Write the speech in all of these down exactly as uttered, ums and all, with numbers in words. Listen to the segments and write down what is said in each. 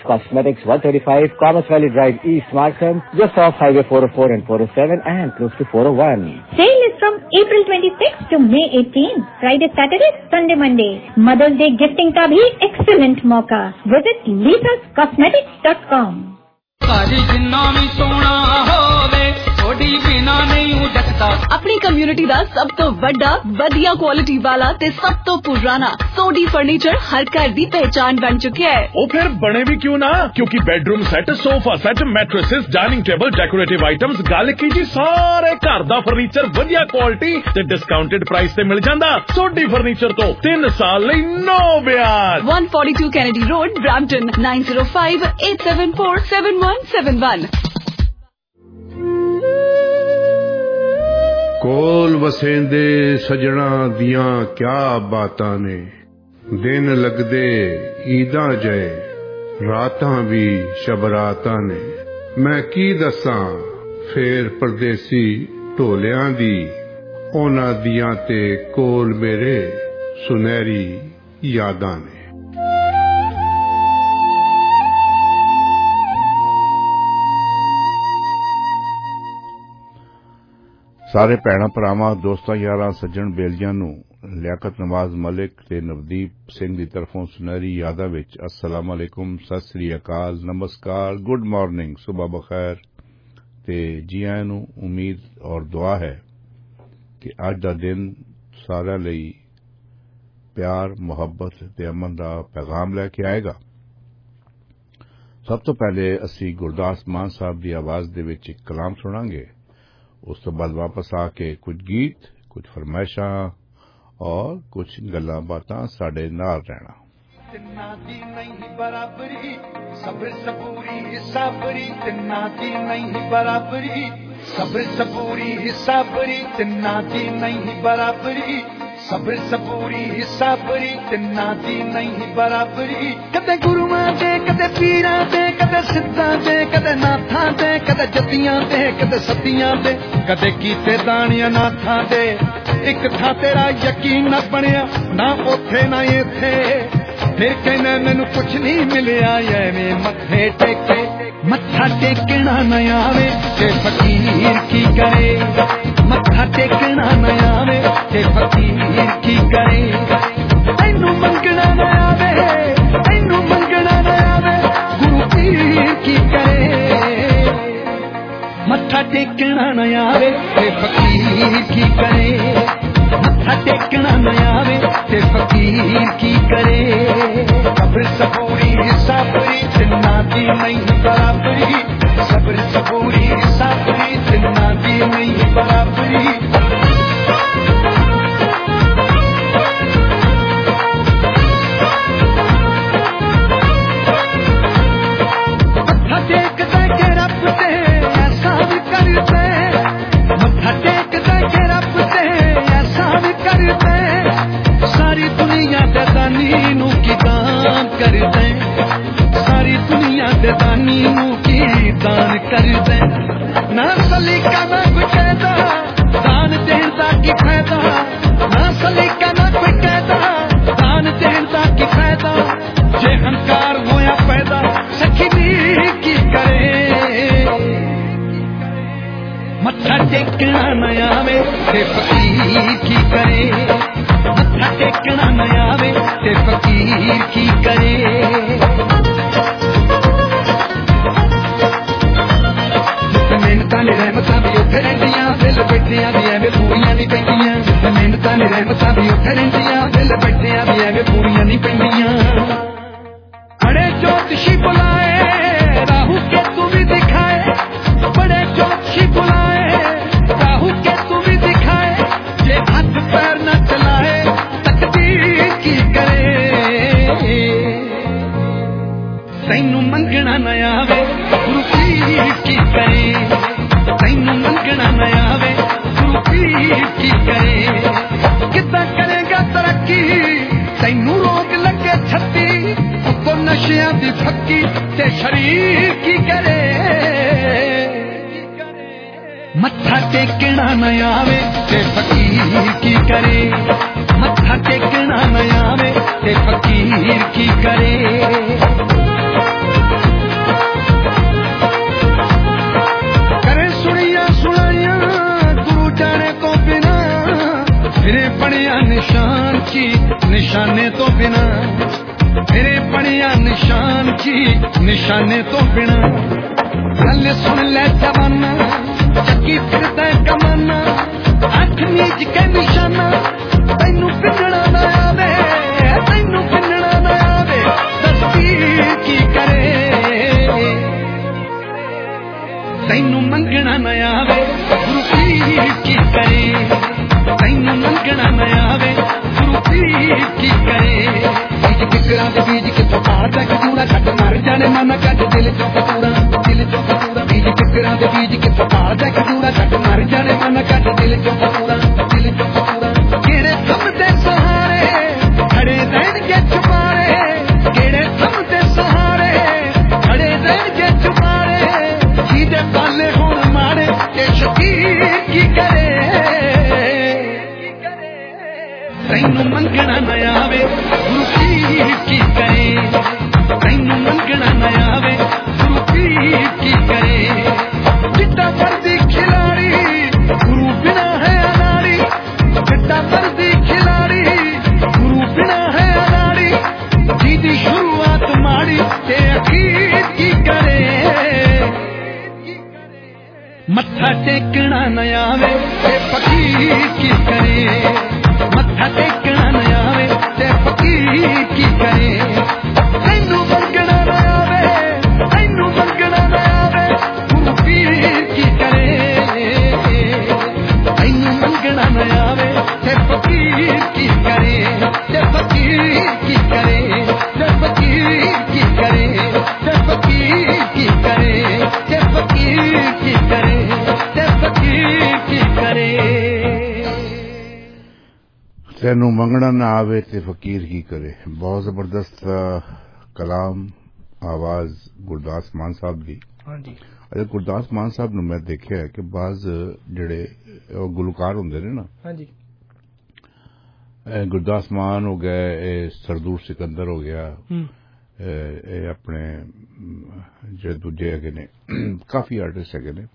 Cosmetics, one thirty-five, Commerce Valley Drive, East Markham, just off Highway four oh four and four oh seven and close to four oh one. Sale is from April twenty-sixth to May eighteenth, Friday, Saturday, Sunday, Monday. Mother's Day gifting का भी excellent मौका. Visit lisas cosmetics dot com. अपनी community ਦਾ ਸਭ ਤੋਂ ਵੱਡਾ ਵਧੀਆ quality ਵਾਲਾ ਤੇ ਸਭ ਤੋਂ ਪੁਰਾਣਾ ਸੋਡੀ ਫਰਨੀਚਰ ਹਰ ਘਰ ਦੀ ਪਹਿਚਾਨ ਬਣ ਚੁੱਕਿਆ ਹੈ। ਉਹ ਫਿਰ ਬਣੇ ਵੀ ਕਿਉਂ ਨਾ, ਕਿਉਂਕਿ bedroom set, sofa set, mattresses, dining table, decorative items, ਗੱਲ ਕੀ ਜੀ ਸਾਰੇ ਘਰ ਦਾ ਫਰਨੀਚਰ ਵਧੀਆ ਕੁਆਲਿਟੀ ਤੇ ਡਿਸਕਾਊਂਟਡ ਪ੍ਰਾਈਸ ਤੇ ਮਿਲ ਜਾਂਦਾ। ਸੋਡੀ ਫਰਨੀਚਰ ਤੋਂ ਤਿੰਨ ਸਾਲ ਲਈ ਨੋ ਵਿਆਜ। one forty-two Kennedy Road, Brampton, nine zero five eight seven four seven one seven one। ਕੋਲ ਵਸੇਂਦੇ ਸਜਣਾ ਦੀਆਂ ਕਿਆ ਬਾਤਾਂ ਨੇ, ਦਿਨ ਲੱਗਦੇ ਈਦਾਂ ਜਏ, ਰਾਤਾਂ ਵੀ ਸ਼ਬਰਾਤਾਂ ਨੇ। ਮੈਂ ਕੀ ਦੱਸਾਂ ਫੇਰ ਪਰਦੇਸੀ ਢੋਲਿਆਂ ਦੀ, ਉਹਨਾਂ ਦੀਆਂ ਤੇ ਕੋਲ ਮੇਰੇ ਸੁਨਹਿਰੀ ਯਾਦਾਂ ਨੇ। ਸਾਰੇ ਭੈਣਾਂ ਭਰਾਵਾਂ, ਦੋਸਤਾਂ, ਯਾਰਾਂ, ਸੱਜਣ ਬੇਲੀਆਂ ਨੂੰ ਲਿਆਕਤ ਨਵਾਜ਼ ਮਲਿਕ ਤੇ ਨਵਦੀਪ ਸਿੰਘ ਦੀ ਤਰਫੋਂ ਸੁਨਹਿਰੀ ਯਾਦਾਂ ਵਿੱਚ ਅਸਲਾਮ ਅਲੈਕੁਮ, ਸਤਿ ਸ੍ਰੀ ਅਕਾਲ, ਨਮਸਕਾਰ, ਗੁੱਡ ਮਾਰਨਿੰਗ, ਸੁਬਾ ਬਖੈਰ ਤੇ ਜੀ ਆਇਆਂ ਨੂੰ। ਉਮੀਦ ਔਰ ਦੁਆ ਹੈ ਕਿ ਅੱਜ ਦਾ ਦਿਨ ਸਾਰਿਆਂ ਲਈ ਪਿਆਰ, ਮੁਹੱਬਤ ਤੇ ਅਮਨ ਦਾ ਪੈਗਾਮ ਲੈ ਕੇ ਆਏਗਾ। ਸਭ ਤੋਂ ਪਹਿਲੇ ਅਸੀਂ ਗੁਰਦਾਸ ਮਾਨ ਸਾਹਿਬ ਦੀ ਆਵਾਜ਼ ਦੇ ਵਿੱਚ ਇੱਕ ਕਲਾਮ ਸੁਣਾਂਗੇ। ਉਸ ਤੋਂ ਬਾਅਦ ਵਾਪਸ ਆ ਕੇ ਕੁਝ ਗੀਤ, ਕੁਝ ਫਰਮਾਇਸ਼ਾਂ ਔਰ ਕੁਝ ਗੱਲਾਂ ਬਾਤਾਂ ਸਾਡੇ ਨਾਲ ਰਹਿਣਾ। ਤਿੰਨਾਂ ਦੀ ਨਹੀਂ ਬਰਾਬਰੀ, ਸਬਰ ਸਬੂਰੀ ਸਾਬਰੀ, ਤਿੰਨਾਂ ਦੀ ਨਹੀਂ ਬਰਾਬਰੀ, ਸਬਰ ਸਬੂਰੀ ਸਾਬਰੀ, ਤਿੰਨਾਂ ਦੀ ਨਹੀਂ ਬਰਾਬਰੀ, ਸਬਰ ਸਬੂਰੀ ਸਾਬਰੀ, ਤਿੰਨਾਂ ਦੀ ਨਹੀਂ ਬਰਾਬਰੀ। ਕਦੇ ਗੁਰੂਆਂ ਦੇ, ਕਦੇ ਪੀਰਾਂ ਦੇ, ਕਦੇ ਸਿੱਧਾਂ ਦੇ, ਕਦੇ ਨਾਥਾਂ ਦੇ, ਕਦੇ ਜੱਤੀਆਂ ਦੇ, ਕਦੇ ਸੱਤੀਆਂ ਦੇ, ਕਦੇ ਕੀਤੇ ਦਾਣੀਆਂ ਨਾਥਾਂ ਦੇ। ਇੱਕ ਥਾਂ ਤੇਰਾ ਯਕੀਨ ਨਾ ਬਣਿਆ, ਨਾ ਉੱਥੇ ਨਾ ਇੱਥੇ, ਫਿਰ ਕਹਿੰਦਾ ਮੈਨੂੰ ਕੁਛ ਨਹੀਂ ਮਿਲਿਆ, ਐਵੇਂ ਮੱਥੇ ਟੇਕੇ। ਮੱਥਾ ਟੇਕਣਾ ਨਾ ਆਵੇ ਤੇ ਫਕੀਰ ਕੀ ਕਰੇ, ਮੱਥਾ ਟੇਕਣਾ ਨਾ ਆਵੇ ਤੇ ਫਕੀਰ ਕੀ ਕਰੇ। ਤੈਨੂੰ ਮੰਗਣਾ ਨਾ ਆਵੇ, ਤੈਨੂੰ ਮੰਗਣਾ ਨਾ ਆਵੇ, ਗੁਰੂ ਪੀਰ ਕੀ ਕਰੇ। ਮੱਥਾ ਟੇਕਣਾ ਨਾ ਆਵੇ ਤੇ ਫਕੀਰ ਕੀ ਕਰੇ, ਮੱਥਾ ਟੇਕਣਾ ਨਾ ਆਵੇ ਤੇ ਫਕੀਰ ਕੀ ਕਰੇ। ਸਬਰ ਸਬੂਰੀ ਸਾਬਰੀ, ਤਿੰਨਾਂ ਦੀ ਨਹੀਂ ਬਰਾਬਰੀ, ਸਬਰ ਸਬੂਰੀ ਸਾਬਰੀ, ਤਿੰਨਾਂ ਦੀ ਨਹੀਂ ਬਰਾਬਰੀ। ਮੱਥਾ ਟੇਕਦਾ ਕੇ ਰੱਬ ਤੇ ਐਸਾ ਵੀ ਕਰਦੇ, ਮੱਥਾ ਟੇਕਦਾ ਕੇ ਰੱਬ ਤੇ ਐਸਾ ਵੀ ਕਰਦੇ। ਸਾਰੀ ਦੁਨੀਆ ਦੇ ਦਾਨੀ ਨੂੰ ਕੀ ਦਾਨ ਕਰਦੇ, ਸਾਰੀ ਦੁਨੀਆ ਦੇ ਦਾਨੀ ਨੂੰ ਕੀ ਦਾਨ ਕਰਦੇ। ਨਾ ਸਲੀਕਾ ਨਾ ਕੋਈ ਕਹਿਦਾ, ਦਾਨ ਦੇਣ ਦਾ ਕੀ ਫਾਇਦਾ, ਨਾ ਸਲੀਕਾ ਨਾ ਕੋਈ ਕਹਿਦਾ, ਦਾਨ ਦੇਣ ਦਾ ਕੀ ਫਾਇਦਾ। ਜੇ ਹੰਕਾਰ ਹੋਇਆ ਪੈਦਾ, ਸਖੀ ਵੀ ਕੀ ਕਰੇ। ਮੱਥਾ ਟੇਕਣਾ ਨਾ ਆਵੇ ਤੇ ਫਕੀਰ ਕੀ ਕਰੇ, ਮੱਥਾ ਟੇਕਣਾ ਨਾ ਆਵੇ ਤੇ ਫਕੀਰ ਕੀ ਕਰੇ। ਮਿਹਨਤਾਂ ਨੇ ਰਹਿਮਤਾਂ ਵੀ ਉੱਥੇ ਰਹਿੰਦੀਆਂ, ਦਿਲ ਬੈਠਿਆਂ ਦੀ ਐਵੇਂ ਪੂਰੀਆਂ ਨਹੀਂ ਪੈਂਦੀਆਂ। ਮਿਹਨਤਾਂ ਨੇ ਰਹਿਮਤਾਂ ਵੀ ਉੱਥੇ ਰਹਿੰਦੀਆਂ, ਦਿਲ ਬੈਠਿਆਂ ਦੀ ਐਵੇਂ ਪੂਰੀਆਂ ਨਹੀਂ ਪੈਂਦੀਆਂ। ਬੜੇ ਜੋਤਸ਼ੀ ਬੁਲਾਏ, ਰਾਹੂ ਕੇ ਤੂੰ ਵੀ ਦਿਖਾਏ, ਬੜੇ ਜੋਤਸ਼ੀ ਬੁਲਾਏ, ਰਾਹੂ ਕੇ ਤੂੰ ਵੀ ਦਿਖਾਏ। ਜੇ ਹੱਥ ਪੈਰ ਨਾ ਚਲਾਏ, ਤਕਦੀਰ ਕੀ ਕਰੇ। ਤੈਨੂੰ ਮੰਗਣਾ ਨਾ ਆਵੇ, ਗੁਰੂ ਪੀਰ ਕੀ ਕਰੇ। ਤੈਨੂੰ ਮੰਗਣਾ ਨਾ ਆਵੇ, ਗੁਰੂ ਪੀਰ ਕੀ ਕਰੇ। ਕਿੱਦਾਂ ਕਰੇਗਾ ਤਰੱਕੀ, ਤੈਨੂੰ ਰੋਗ ਲੱਗੇ ਛੱਤੀ, ਉੱਤੋਂ ਨਸ਼ਿਆਂ ਦੀ ਫੱਕੀ ਤੇ ਸ਼ਰੀਰ ਕੀ ਕਰੇ। ਮੱਥਾ ਟੇਕਣਾ ਨਾ ਆਵੇ ਤੇ ਫਕੀਰ ਕੀ ਕਰੇ, ਮੱਥਾ ਟੇਕਣਾ ਨਾ ਆਵੇ ਤੇ ਫਕੀਰ ਕੀ ਕਰੇ। निशाने तो बिना मेरे पड़िया निशान की निशाने तो बिना गल सुन ले जवाना चक्की फिरदा कमाना अख नीच के निशाना तैनू पिंजड़ा ना आवे तैनू पिंजड़ा ना आवे दस्ती की करे तैनू मंगना ना आवे गुरु पीर की करे तैनू मंगना ना आवे गुरु पीर की करे बीज किकरा दे बीज किथों पालदा खजूरा छड्ड मर जाने मन कट दिल चों कतूरा दिल चों कतूरा बीज किकरा दे बीज किथों पालदा खजूरा छड्ड मर जाने मन कट दिल चों कतूरा दिल चों कतूरा किहड़े थम दे सहारे खड़े रहणगे चुपारे किहड़े थम दे सहारे खड़े रहणगे चुपारे जिहदे पाले होण मारे ते शकीर की करे तैनू मंगना ना आवे गुरु पीर की करे तैनू मंगना ना आवे गुरु पीर की करे चिट्टा वर्दी खिलाड़ी गुरु बिना है अनाड़ी चिट्टा वर्दी खिलाड़ी गुरु बिना है अनाड़ी जीदी शुरुआत माड़ी ते अखीर की करे मत्था टेकना ना आवे ते फकीर की करे मत्था टेकना न आवे ते फकीर की करे तैनू मंगना न आवे तैनू मंगना न आवे गुरु पीर की करे तैनू मंगना न आवे ते फकीर की करे ते फकीर की करे ते फकीर की करे ते फकीर की करे ते फकीर की करे ते फकीर की करे तैनू मंगना ना आवे ते फकीर की करे। बहुत जबरदस्त कलाम आवाज गुरदास मान साहब दी। हाँ जी। अच्छा गुरदास मान साहब नू मैं देखिया है कि बाज जड़े गुलकार होंदे ने ना। हाँ जी। गुरदास मान हो गए, सरदूर सिकंदर हो गया, ए अपने जो दूजे है ने काफी आर्टिस्ट है ने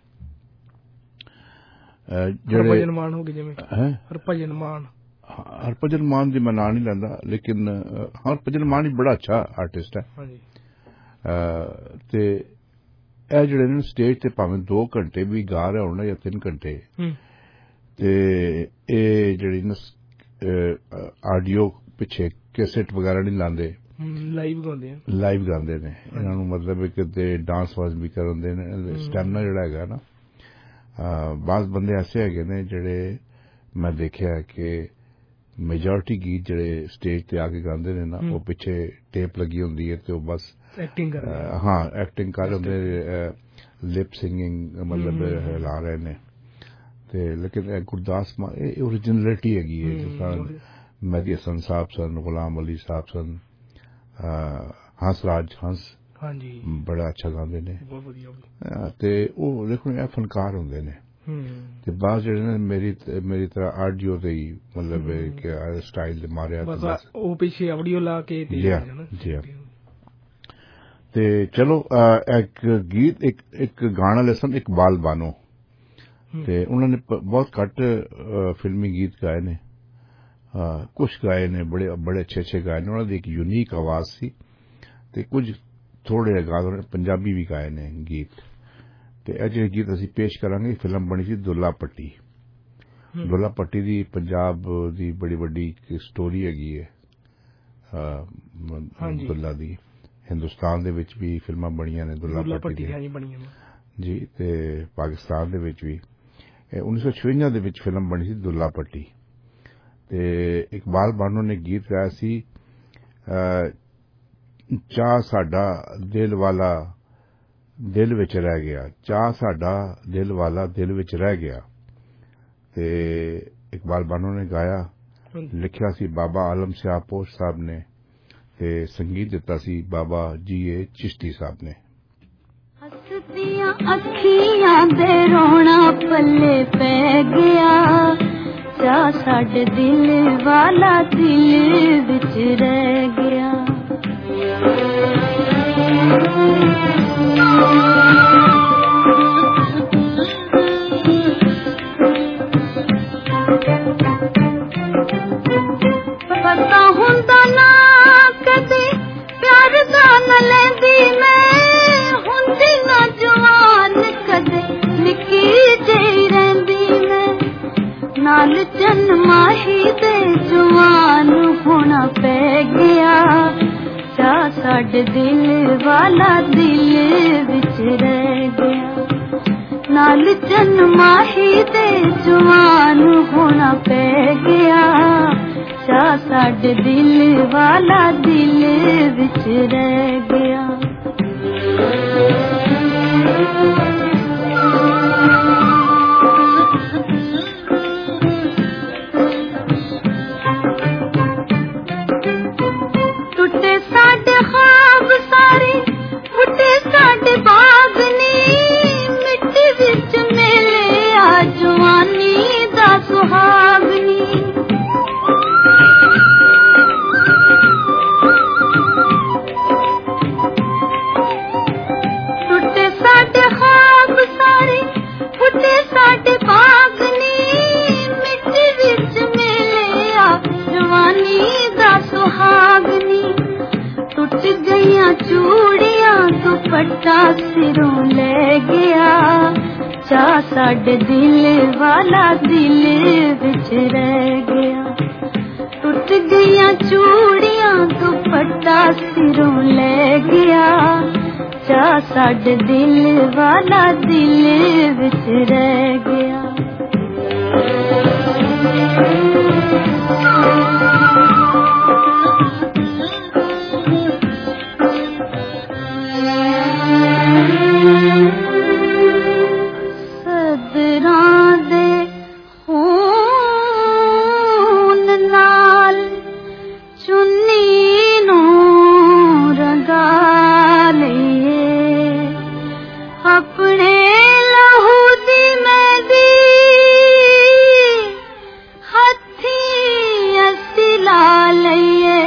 हरभजन मान हो गए जिवें हरभजन मान हरभजन मान दी मैं नां नहीं लैंदा लेकिन हरभजन मान ही बड़ा अच्छा आर्टिस्ट है। हाँ जी। ते ए जेड़े ने स्टेज ते भावें दो घंटे भी गा रहे होण या तीन घंटे ते ए जेड़ी न ऑडियो पिछे कैसेट वगैरह नहीं लांदे, लाइव गांदे हैं लाइव गांदे ने। इन्हां नूं मतलब है कि डांस वास भी करदे ने। स्टैमिना जेड़ा हैगा ना बाज़ बंदे ऐसे हैगे ने जेड़े मैं देखिया है कि मेजॉरिटी गीत जेड़े स्टेज ते आके गांदे ने ना वो पिछे टेप लगी होंदी है ते वो बस एक्टिंग कर रहे हैं। हाँ एक्टिंग कर रहे होंदे, लिप सिंगिंग मतलब ला रहे ने ते लेकिन गुरदास मान ओरिजिनलिटी हैगी है। जिस तरह मेहदी हसन साहब सन, गुलाम अली साहब सन, हंस राज हंस हाँ जी बड़ा अच्छा गांदे ने। बहुत बढ़िया ते वो देखो ए फनकार होंदे ने ते बाज जेड़े ने मेरी मेरी तरह ऑडियो ते ही मतलब कि स्टाइल दे मारिया बस ओ पीछे ऑडियो ला के ते जी जी ते चलो एक गीत एक एक गाना लेसन इकबाल बानो ते उन्होंने बहुत घट फिल्मी गीत गाए ने, कुछ गाए ने बड़े बड़े अच्छे अच्छे गाए ने। उन्होंने एक यूनिक आवाज सी ते कुछ थोड़े गा पंजाबी भी गाए ने गीत। ते ਇਹ ਜਿਹੜੇ ਗੀਤ ਅਸੀਂ ਪੇਸ਼ ਕਰਾਂਗੇ ਫਿਲਮ ਬਣੀ ਸੀ ਦੁੱਲਾ ਪੱਟੀ। ਦੁੱਲਾ ਪੱਟੀ ਦੀ ਪੰਜਾਬ ਦੀ ਬੜੀ ਵੱਡੀ ਸਟੋਰੀ ਹੈਗੀ ਹੈ ਦੁੱਲਾ ਦੀ। ਹਿੰਦੁਸਤਾਨ ਦੇ ਵਿੱਚ ਵੀ ਫਿਲਮਾਂ ਬਣੀਆਂ ਨੇ ਦੁੱਲਾ ਪੱਟੀ ਦੀਆਂ ਜੀ ਤੇ ਪਾਕਿਸਤਾਨ ਦੇ ਵਿੱਚ ਵੀ। उन्नीस सौ छवंजा ਦੇ ਵਿੱਚ ਫਿਲਮ ਬਣੀ ਸੀ ਦੁੱਲਾ ਪੱਟੀ ਤੇ ਇਕਬਾਲ ਬਾਨੋ ਨੇ ਗੀਤ ਗਾਇਆ ਸੀ ਚਾਹ ਸਾਡਾ ਦਿਲ ਵਾਲਾ दिल विच रह गया, चाह साडा दिल वाला दिल विच रह गया। ते इकबाल बानो ने गाया, लिखिया सी बाबा आलम सियाह पोश साहब ने ते संगीत दिता सी बाबा जी ए चिश्ती साहब ने। हसदियां अखियां दे रोना पल्ले पै गया, चाह साडे दिल वाला दिल विच रह गया। पता हुंदा साडे दिल वाला दिल विच रह गया नाल जन माही दे जवान होना पै गया चा साडे दिल वाला दिल विच रह गया टुटे साडे ख्वाब सारे फुटे साडे बागनी मिट्टी विच मेले आ जवानी दा सुहागनी टुटे साडे ख्वाब सारे फुटे साडे बागनी मिट्टी विच मेले आ जवानी दा सुहागनी टुट गईयां चूड़ियां दुपट्टा सिरों ले गया चा साडे दिल वाला दिल विच रह गया टुट गईयां चूड़ियां दुपट्टा सिरों ले गया चा साडे दिल वाला दिल विच रह गया सदरां दे खून नाल चुन्नी नूं रंगा लईए अपने लहू दी मेहंदी हथीं असीं ला लईए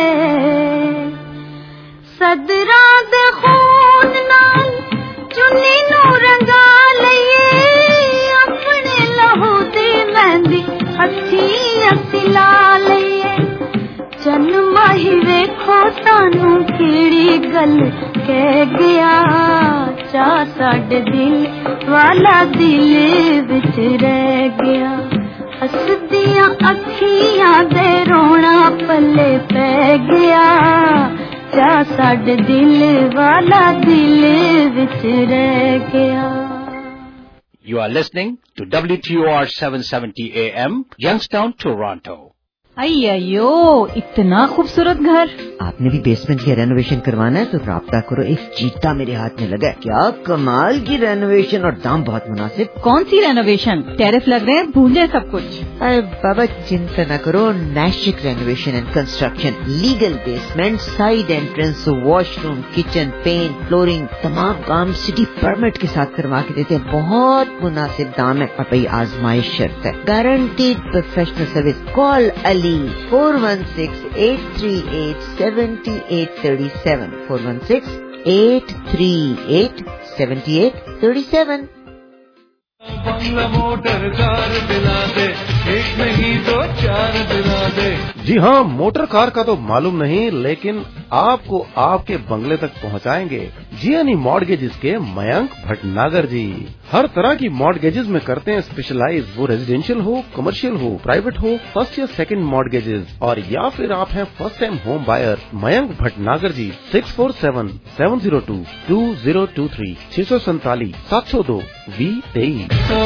सदरां दे खून नाल चुन्नी नूं रंगा लईए अपने लहू दी मेहंदी हथीं असीं ला लईए चन माही वेखो सानू केड़ी गल कह गया चा साडे दिल वाला दिल विच रह गया हसदियां अखियां दे रोना पल्ले पै गया चा साडे दिल वाला दिल विच रह गया You are listening to W T O R seven seventy A M, Youngstown, Toronto. अय्यो इतना खूबसूरत घर आपने भी बेसमेंट की रेनोवेशन करवाना है तो राब्ता करो एक चीता मेरे हाथ में लगा है क्या कमाल की रेनोवेशन और दाम बहुत मुनासिब कौन सी रेनोवेशन टेरिफ लग रहे हैं भूल जाए सब कुछ अरे बाबा चिंता न करो Nashik renovation and construction legal basement side entrance washroom kitchen paint flooring तमाम काम सिटी परमिट के साथ करवा के देते हैं बहुत मुनासिब दाम है और भाई आजमाइश शर्त है guaranteed professional service call Ali four one six eight three eight seven eight three seven four one six eight three eight seven eight three seven बंगला मोटर कार दिला दे एक नहीं दो चार दिला दे जी हाँ मोटर कार का तो मालूम नहीं लेकिन आपको आपके बंगले तक पहुँचाएंगे जियानी मॉर्गेजेस के मयंक भटनागर जी हर तरह की मॉर्गेजेस में करते हैं स्पेशलाइज वो रेजिडेंशियल हो कमर्शियल हो प्राइवेट हो फर्स्ट या सेकंड मॉर्गेजेस और या फिर आप हैं first time home buyer Mayank Bhatnagar ji six four seven seven zero two two zero two three छह सौ सैतालीस सात सौ दो वी तेईस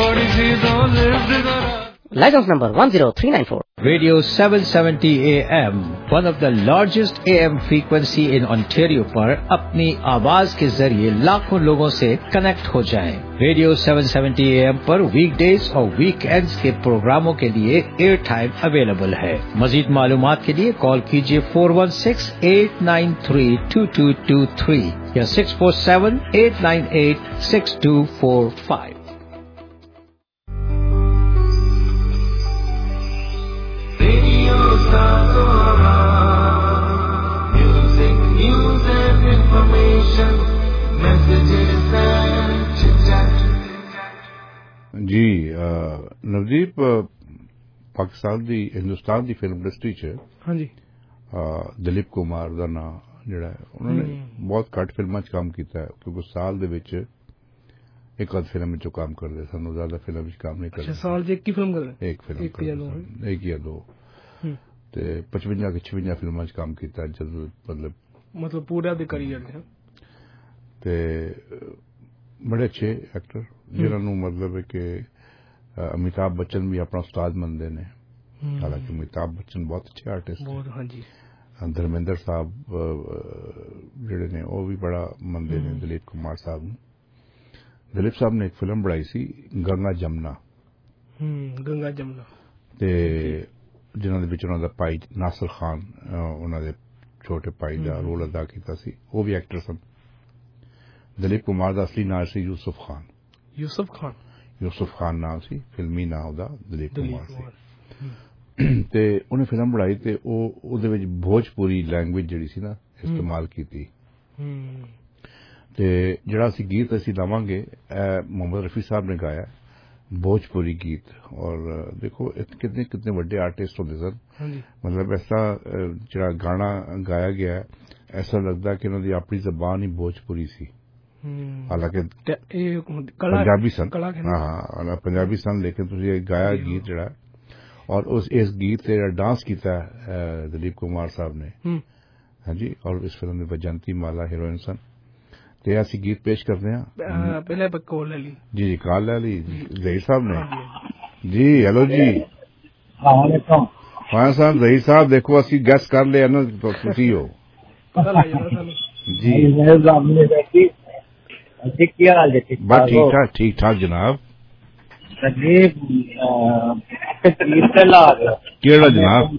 License number one zero three nine four. Radio seven seventy A M, one of the largest A M frequency in Ontario पर अपनी आवाज के जरिए लाखों लोगों से कनेक्ट हो जाएं। Radio seven seventy A M पर वीकडेज और वीकेंड्स के प्रोग्रामों के लिए एयर टाइम अवेलेबल है। मजीद मालूमात के लिए कॉल कीजिए four one six eight nine three two two two three या six four seven eight nine eight six two four five. Music, news and information, messages and chit-chat. जी नवदीप पाकिस्तान दी हिंदुस्तान दी film industry च हाँ जी दिलीप कुमार दा नां जिहड़ा है उन्होंने बहुत घट फिल्मां च काम कीता है क्योंकि साल दे विच एक आध फिल्म च काम करदे सन ज्यादा फिल्म च काम नहीं करदे अच्छा साल च एक ही फिल्म करदे एक फिल्म एक या दो एक या दो ते पचवंजा के छवंजा फिल्मां च काम कीता जद मतलब मतलब पूरा दे करियर ने ते बड़े अच्छे एक्टर जिन्होंने मतलब है कि अमिताभ बच्चन भी अपना उस्ताद मनते ने। हालांकि अमिताभ बच्चन बहुत अच्छे आर्टिस्ट बहुत हाँ जी। धर्मेंद्र साहब जिहड़े ने वो भी बड़ा मनते ने दिलीप कुमार साहब ने। दिलीप साहब ने एक फिल्म बनाई सी गंगा जमुना गंगा जमुना ते जिन्हां दे विच उन्हां दा भाई नासिर खान उन्हां दे छोटे भाई दा रोल अदा कीता सी। वो भी एक्टर सन। दिलीप कुमार दा असली नाम सी यूसुफ खान। यूसुफ खान यूसुफ खान नाम सी, फिल्मी नाम ओदा दिलीप कुमार सी। ते उन्हें फिल्म बनाई ते ओहदे विच भोजपुरी लैंग्वेज जिहड़ी सी ना इस्तेमाल कीती। ते जिहड़ा असीं गीत असीं लावांगे मोहम्मद रफी साहब ने गाया भोजपुरी गीत। और देखो कितने कितने बड़े आर्टिस्ट होंदे सन। मतलब ऐसा जिहड़ा गाना गाया गया ऐसा लगदा कि उन्हां दी अपनी जबान ही भोजपुरी सी। हालांकि पंजाबी सन, हाँ पंजाबी सन, लेकिन तुसीं गाया गीत जिहड़ा और उस इस गीत ते डांस किया दिलीप कुमार साहब ने। हाँ जी। और इस फिल्म में बजंती माला हीरोइन सन। ते असीं गीत पेश करते हैं। पहले कॉल ले ली जी जी कॉल ले ली जहीर साहब ने। जी हेलो जी। हाँ साहब जहीर साहब देखो असीं गैस कर लिया ना तो तुसीं हो जी। बस ठीक ठाक ठीक ठाक जनाब। केड़ा जनाब?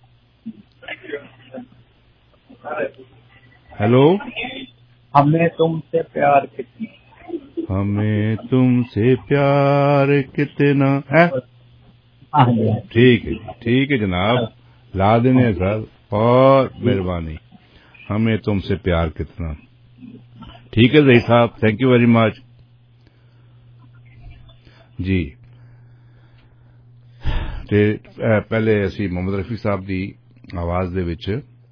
हेलो। हमें तुमसे प्यार कितना, हमें तुमसे प्यार कितना है। ठीक है ठीक है जनाब ला देने सर। बहुत मेहरबानी। हमें तुमसे प्यार कितना। ठीक है जही साहब थैंक यू वेरी मच जी। ते पहले असी मोहम्मद रफी साहब की आवाज दे विच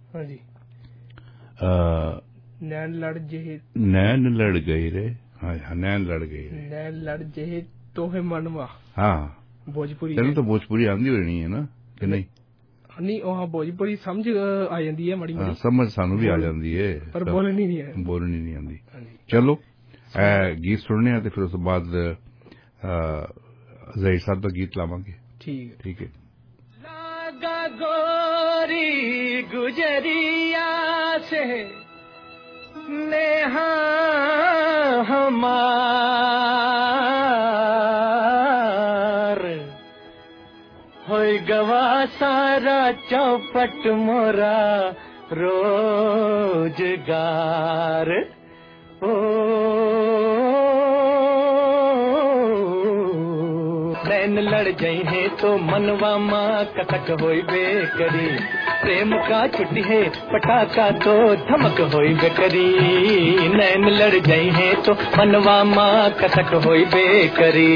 नैन लड़ जे नैन लड़ गई रे। हाँ नैन लड़ गई रे नैन लड़ जे तोहे मनवा। हाँ भोजपुरी तेन तो भोजपुरी आंदी होनी है ना कि नहीं? नहीं वहाँ भोजपुरी समझ आ जाती है मड़ी मड़ी। समझ सानू भी आ जाती है पर बोलनी नहीं है बोलनी नहीं आती। चलो गीत सुनने ते फिर उस बाद ज़हीर साहब का गीत लावांगे। ठीक है ठीक है। लागा गोरी गुजरिया से नेहा हमार होई गवा सारा चौपट मोरा रोजगार। ओ नैन लड़ जाई है तो मनवा माँ कथक होई बेकरी। प्रेम का छुट्टी है पटाखा तो धमक होई बेकरी। नैन लड़ जाई है तो मनवा माँ कथक होई बेकरी।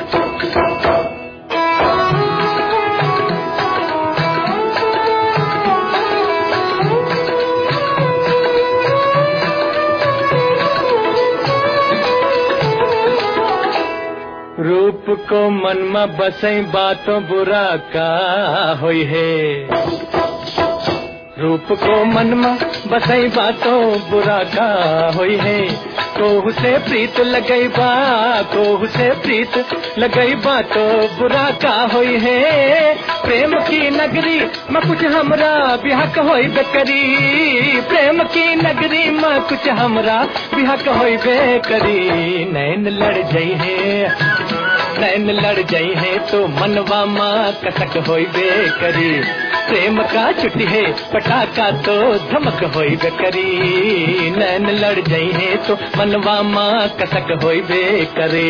रूप को मन में बसई बातों बुरा का होई है। रूप को मन में बसई बातों बुरा का होई है। कोहू से प्रीत लगई बा कोहू से प्रीत लगई बा तो बुरा का होई है। प्रेम की नगरी में कुछ हमरा बिहक होई बेकरी। प्रेम की नगरी में कुछ हमरा बिहक होई बेकरी। नैन लड़ जाई है नैन लड़ जाई है तो मनवा माँ कसक होई बेकरी। प्रेम का छुट्टी है पटाखा तो धमक होई बेकरी। नैन लड़ जाई है तो मनवा माँ कसक होई बेकरी।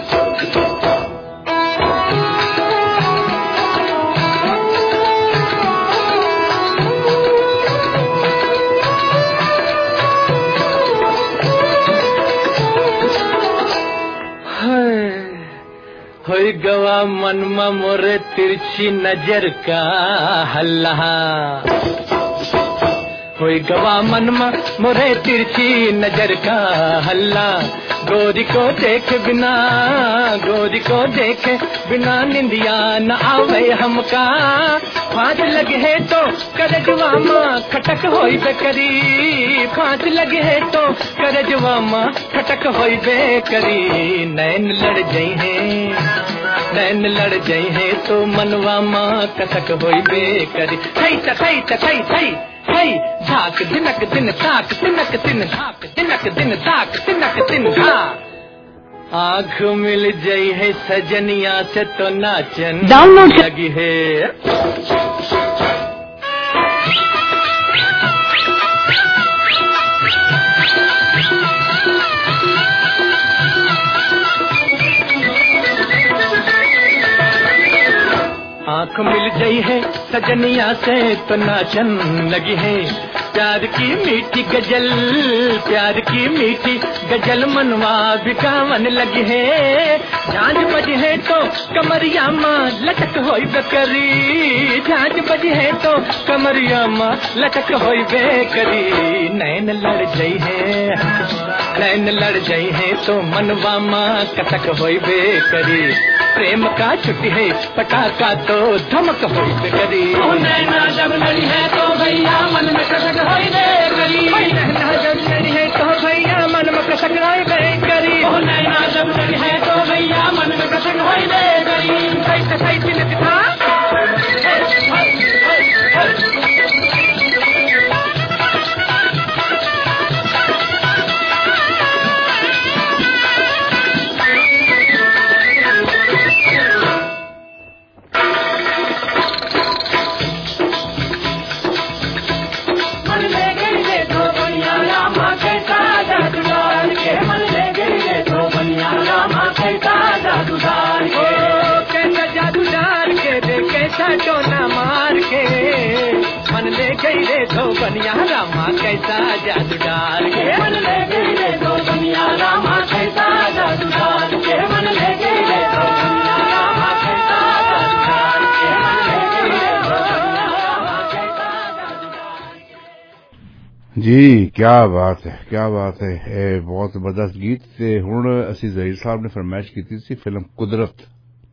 होई गवा मन में मोरे तिरछी नजर का हल्ला। होई गवा मन में मोरे तिरछी नजर का हल्ला। गोरी को देख बिना गोरी को देख बिना निंदिया न आवे हमका। फांस लगे है तो करजवा माँ खटक होई बेकरी। फांस लगे है तो करजवा माँ खटक होई बेकरी। नैन लड़ जाई है नैन लड़ जाई है तो मनवा माँ कसक होई बेकरी। थई थई थई थई थई झाक दिनक दिन ताक तिनक दिन झाक दिनक दिन ताक तिनक दिन झाक। आँख मिल जाई है सजनिया से तो नाचन डाउनलोड लगी है। आँख मिल गई है सजनिया से तो नाचन लगी है। प्यार की मीठी गजल प्यार की मीठी गजल मनवा बिगावन लगी है। झांझ बजी है तो कमरिया माँ लटक होई बेकरी। झांझ बजी है तो कमरिया माँ लटक होई बेकरी। नैन लड़ जाई है नैन लड़ जाई है तो मनवा माँ कसक होई बेकरी। प्रेम का छुट्टी है पटाखा तो धमक होई बेकरी। नैना जब लड़ी है तो भैया मन में कसक होई बेकरी। नैना जब लड़ी है तो भैया मन में कसक होई बेकरी। नैना जब लड़ी है तो भैया मन में कसक होई बेकरी। कैसे कैसे दिखा टोना मार के मन ले गई रे तो बनिया रामा कैसा जादू डाल के। मन ले गई रे तो बनिया रामा कैसा जादू डाल के। मन ले गई रे तो बनिया रामा कैसा जादू डाल के। मन ले गई रे तो बनिया रामा कैसा जादू डाल के। जी क्या बात है क्या बात है। ए, बहुत जबरदस्त गीत से हुण असी ज़हीर साहब ने फरमाइश की सी फिल्म कुदरत।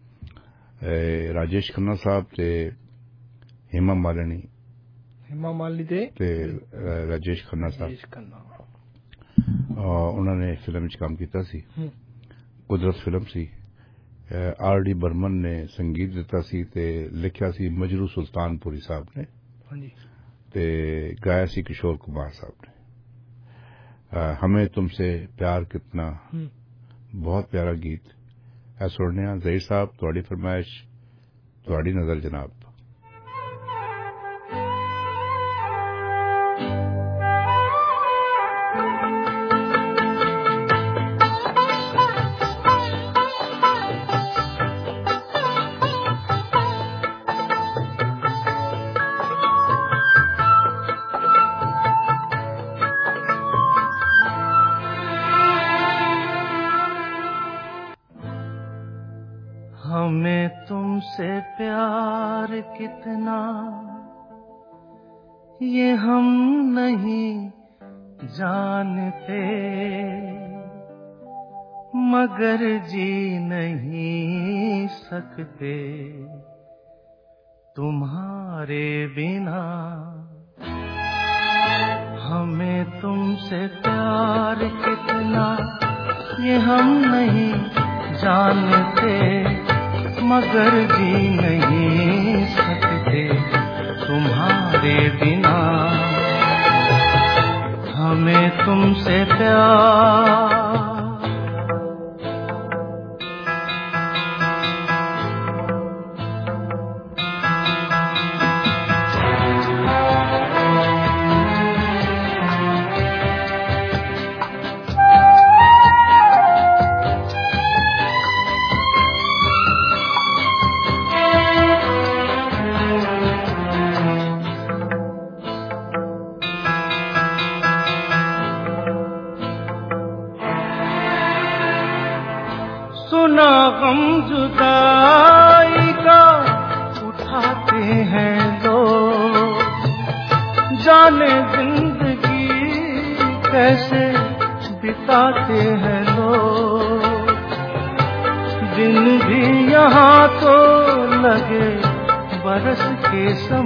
राजेश खन्ना साहब ते हेमा मालिनी हेमा मालिनी ते, ते राजेश खन्ना साहब उन्होंने फिल्म च काम किया सी। कुदरत फिल्म सी। आर डी बर्मन ने संगीत दिता सी ते लिखिया सी मजरू सुल्तानपुरी साहब ने ते गाया सी किशोर कुमार साहब ने। हमें तुमसे प्यार कितना बहुत प्यारा गीत है। सुनने ज़हीर साहब तुहाडी फरमाइश तुहाडी नजर जनाब। हमें तुमसे प्यार कितना ये हम नहीं जानते, मगर जी नहीं सकते तुम्हारे बिना। हमें तुमसे प्यार कितना ये हम नहीं जानते, मगर जी नहीं सकते तुम्हारे बिना। हमें तुमसे प्यार गम जुदाई का उठाते हैं लोग, जा जाने जिंदगी कैसे बिताते हैं लोग, दिन भी यहाँ तो लगे बरस के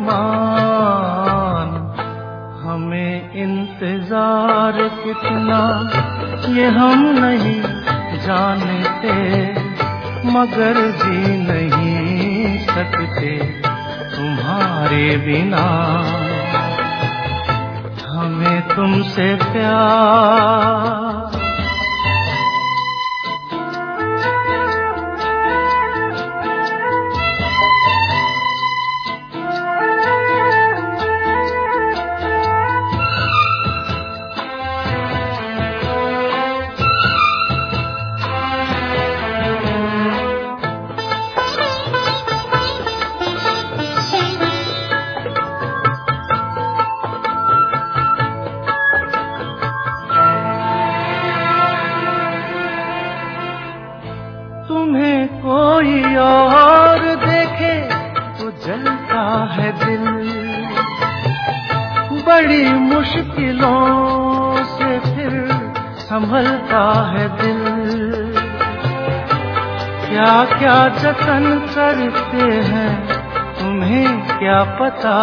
समान। हमें इंतजार कितना ये हम नहीं जानते, मगर जी नहीं सकते तुम्हारे बिना। हमें तुमसे प्यार बड़ी मुश्किलों से फिर संभलता है दिल। क्या क्या जतन करते हैं तुम्हें क्या पता,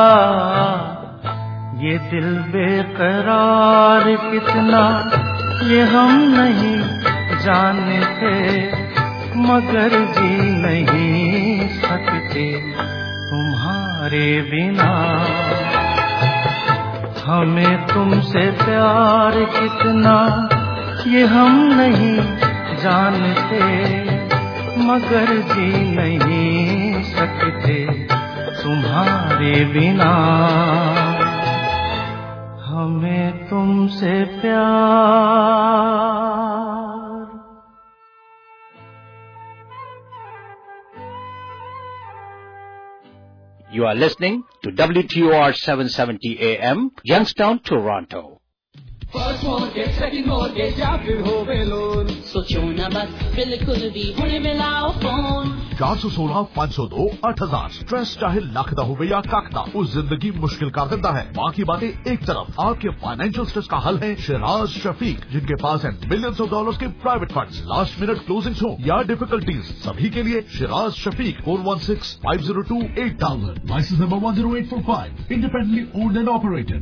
ये दिल बेकरार कितना ये हम नहीं जानते, मगर जी नहीं सकते तुम्हारे बिना। हमें तुमसे प्यार कितना ये हम नहीं जानते, मगर जी नहीं सकते तुम्हारे बिना। हमें तुमसे प्यार। You are listening to W T O R seven seventy A M, Youngstown, Toronto. First mortgage, second mortgage या फिर होवे लोन, सोचो ना बस बिल्कुल भी हुणे मिलाओ फोन। चार सौ सोलह पाँच सौ दो आठ हजार स्ट्रेस चाहे लख दा होवे या कख दा, उस जिंदगी मुश्किल कर देता है। बाकी बातें एक तरफ, आपके फाइनेंशियल स्ट्रेस का हल है शिराज शफीक, जिनके पास है मिलियंस ऑफ डॉलर्स के private funds. Last minute closing हो या डिफिकल्टीज, सभी के लिए Shiraz Shafiq four one six five zero two eight thousand, licence number one zero eight four five, independently owned and operated.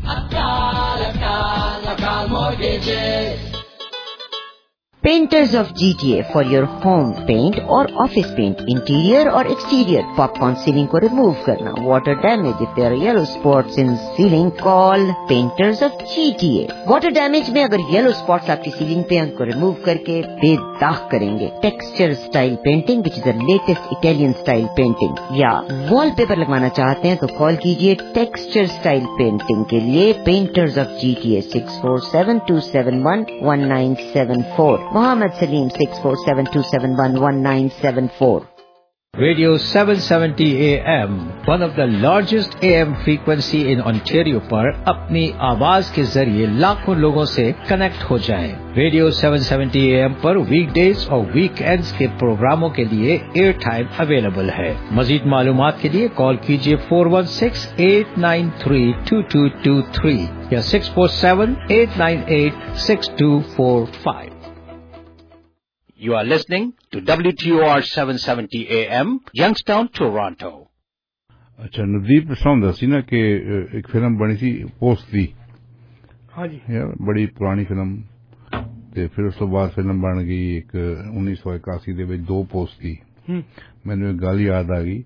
Painters of G T A for your home paint और office paint, interior और exterior, popcorn ceiling को remove करना, water damage if there are yellow spots in ceiling, call Painters of G T A। water damage में अगर yellow spots आपकी ceiling पे उनको remove करके बेदाग करेंगे। texture style painting which is the latest Italian style painting, या wallpaper लगवाना चाहते हैं तो कॉल कीजिए texture style painting के लिए Painters of G T A six four seven two seven one one nine seven four, Mohammed Salim six four seven two seven one one nine seven four. Radio seven seventy A M, one of the largest A M frequency in Ontario पर अपनी आवाज के जरिए लाखों लोगों से connect हो जाएं। Radio seven seventy A M पर वीकडेज और वीकेंड्स के प्रोग्रामों के लिए एयर टाइम अवेलेबल है। मजीद मालूमात के लिए कॉल कीजिए four one six eight nine three two two two three या six four seven eight nine eight six two four five. You are listening to W T O R seven seventy A M, Youngstown, Toronto. अच्छा, नवदीप समझा सी ना कि एक film बनी थी post दी। हाँ जी यार, बड़ी पुरानी फिल्म, ते फिर उस तो बाद फिल्म बन गई एक उन्नीस सौ इक्यासी दे विच दो पोस्ट दी। मैंने एक गल याद आ गई,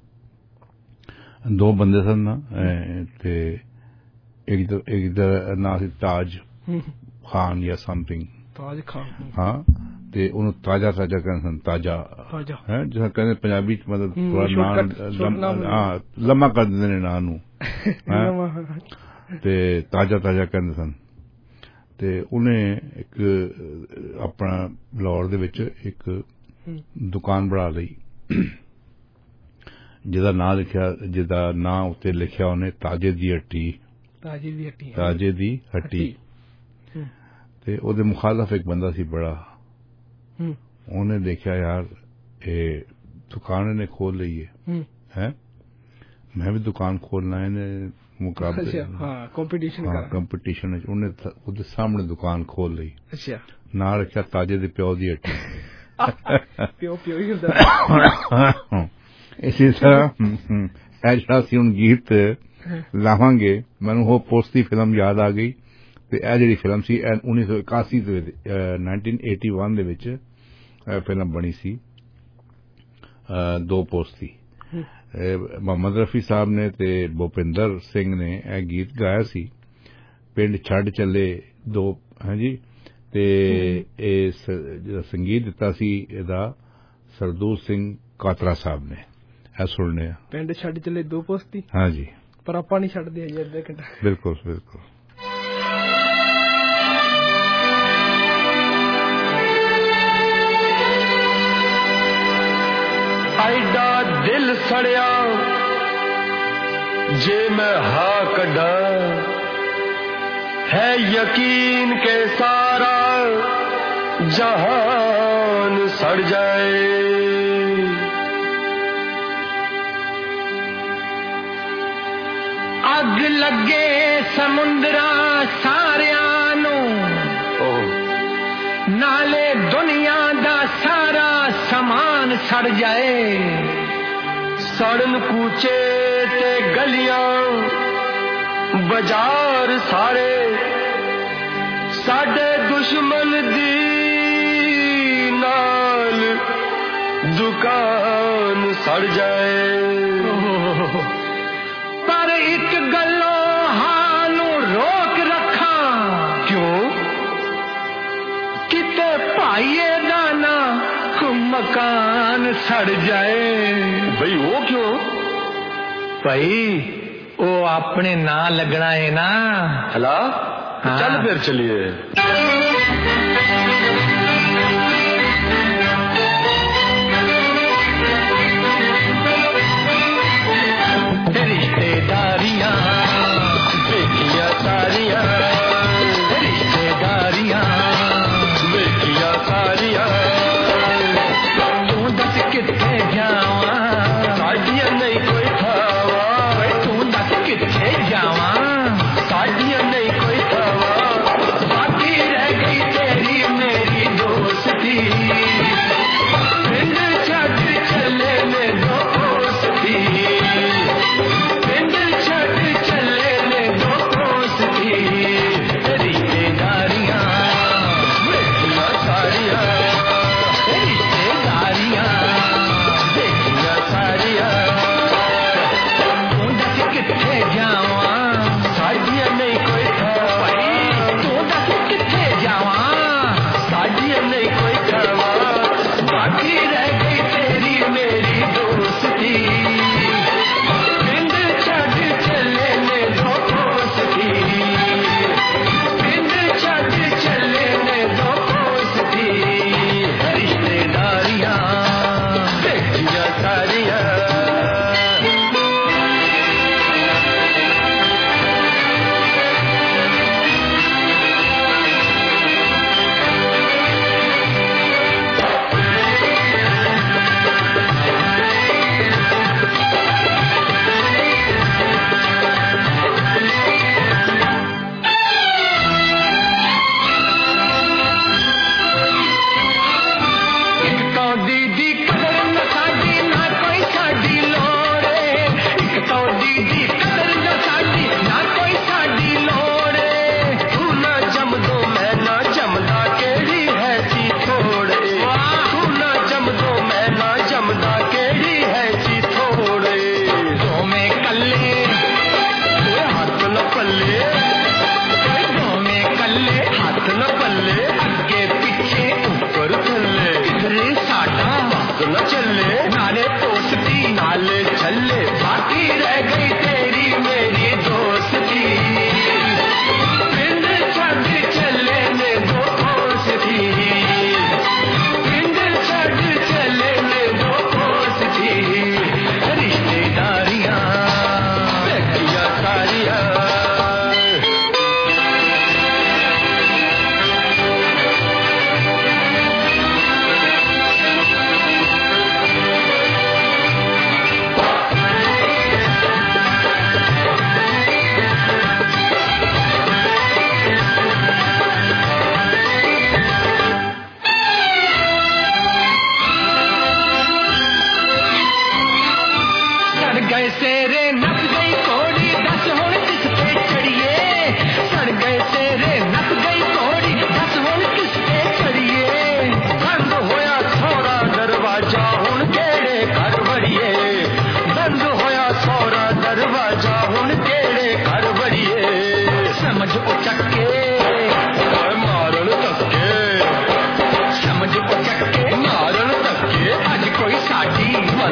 दो बंदे सन ना, ते एक एक नाम सी ताज खान या समथिंग, ताज खान, हाँ, ते उन्होंने ताजा ताजा कहते सन, ताजा है जिस कहते पंजाबी मतलब थोड़ा नाम हाँ लम्मा कर देंगे ने नाम नू, ते ताजा ताजा कहते सन। ते उन्हें एक अपना लाहौर दे विच एक दुकान बना ली, जिहदा नाम लिखिया जिहदा नाम उत्ते लिखिया उन्हें ताजे दी हट्टी, ताजे दी हट्टी, ताजे दी हट्टी। ते ओदे मुखालफ एक बंदा सी बड़ा, उन्हें देखा यार ये दुकान ने खोल ली है, है मैं भी दुकान खोलना है, ਮੁਕਾਬਲੇ ਹਾਂ ਕੰਪੀਟੀਸ਼ਨ ਕਰ ਕੰਪੀਟੀਸ਼ਨ ਵਿੱਚ ਉਹਨੇ ਉਹਦੇ ਸਾਹਮਣੇ ਦੁਕਾਨ ਖੋਲ ਲਈ। ਅੱਛਾ ਨਾਲ ਰੱਖਿਆ ਤਾਜੇ ਦੇ ਪਿਓ ਦੀ ਹੱਟੀ। ਪਿਓ ਪਿਓ ਹੀ ਹੁੰਦਾ। ਇਸੇ ਤਰ੍ਹਾਂ ਇਹ ਜਿਹੜਾ ਅਸੀਂ ਹੁਣ ਗੀਤ ਲਾਵਾਂਗੇ ਮੈਨੂੰ ਉਹ ਪੋਸਤੀ ਫਿਲਮ ਯਾਦ ਆ ਗਈ ਤੇ ਇਹ ਜਿਹੜੀ ਫਿਲਮ ਸੀ ਉੱਨੀ ਸੌ ਇਕਾਸੀ ਦੇ ਵਿੱਚ ਨਾਈਨਟੀਨ ਏਟੀ ਵਨ ਦੇ ਵਿੱਚ ਫਿਲਮ ਬਣੀ ਸੀ ਦੋ ਪੋਸਤੀ। ਮੁਹੰਮਦ ਰਫੀ ਸਾਹਿਬ ਨੇ ਤੇ ਭੁਪਿੰਦਰ ਸਿੰਘ ਨੇ ਇਹ ਗੀਤ ਗਾਇਆ ਸੀ। ਪਿੰਡ ਛੱਡ ਚੱਲੇ ਦੋ ਹਾਂਜੀ ਤੇ ਇਹ ਜਿਹੜਾ ਸੰਗੀਤ ਦਿੱਤਾ ਸੀ ਇਹਦਾ ਸਰਦੂਲ ਸਿੰਘ ਕਾਤਰਾ ਸਾਹਿਬ ਨੇ। ਇਹ ਸੁਣਨੇ ਆ ਪਿੰਡ ਛੱਡ ਚੱਲੇ ਦੋ ਪੋਸਤੀ। ਹਾਂਜੀ ਪਰ ਆਪਾਂ ਨਹੀਂ ਛੱਡਦੇ ਅਜੇ ਅੱਧੇ ਘੰਟਾ। ਬਿਲਕੁਲ ਬਿਲਕੁਲ। ਐਡਾ ਦਿਲ ਸੜਿਆ ਜੇ ਮੈਂ ਹਾਂ ਕੱਢਾਂ ਹੈ ਯਕੀਨ ਕੇ ਸਾਰਾ ਜਹਾਨ ਸੜ ਜਾਏ। ਅੱਗ ਲੱਗੇ ਸਮੁੰਦਰਾਂ ਸਾਰਿਆਂ ਨੂੰ ਨਾਲੇ ਦੁਨੀਆ ਦਾ ਸਾਰਾ ਸਮਾਨ ਸੜ ਜਾਏ। ਸੜਨ ਕੂਚੇ ਤੇ ਗਲੀਆਂ ਬਾਜ਼ਾਰ ਸਾਰੇ ਸਾਡੇ ਦੁਸ਼ਮਣ ਦੀ ਨਾਲ ਦੁਕਾਨ ਸੜ ਜਾਏ। ਪਰ ਇੱਕ ਗੱਲੋਂ ਹਾਂ ਨੂੰ ਰੋਕ ਰੱਖਾਂ ਕਿਉਂ ਕਿਤੇ ਭਾਈਏ ਦਾ ਨਾ ਮਕਾਨ ਸੜ ਜਾਏ। ਬਈ ਉਹ ਕਿਉਂ ਭਾਈ ਉਹ ਆਪਣੇ ਨਾਂ ਲੱਗਣਾ ਹੈ ਨਾ। ਹਲਾ ਚੱਲ ਫਿਰ ਚਲੀਏ। ਰਿਸ਼ਤੇਦਾਰੀਆਂ ਵੇਖੀਆਂ ਸਾਰੀਆਂ ਰਿਸ਼ਤੇਦਾਰੀਆਂ ਵੇਖੀਆਂ ਸਾਰੀਆਂ ਤੂੰ ਦੱਸ ਕਿੱਥੇ ਜਾਵਾਂ ਸਾਡੀਆਂ ਨਹੀਂ ਕੋਈ ਥਾਵਾਂ। ਤੂੰ ਦੱਸ ਕਿੱਥੇ ਜਾਵਾਂ ਸਾਡੀਆਂ ਨਹੀਂ ਕੋਈ ਥਾਵਾਂ। ਬਾਕੀ ਰਹਿ ਗਈ ਤੇਰੀ ਮੇਰੀ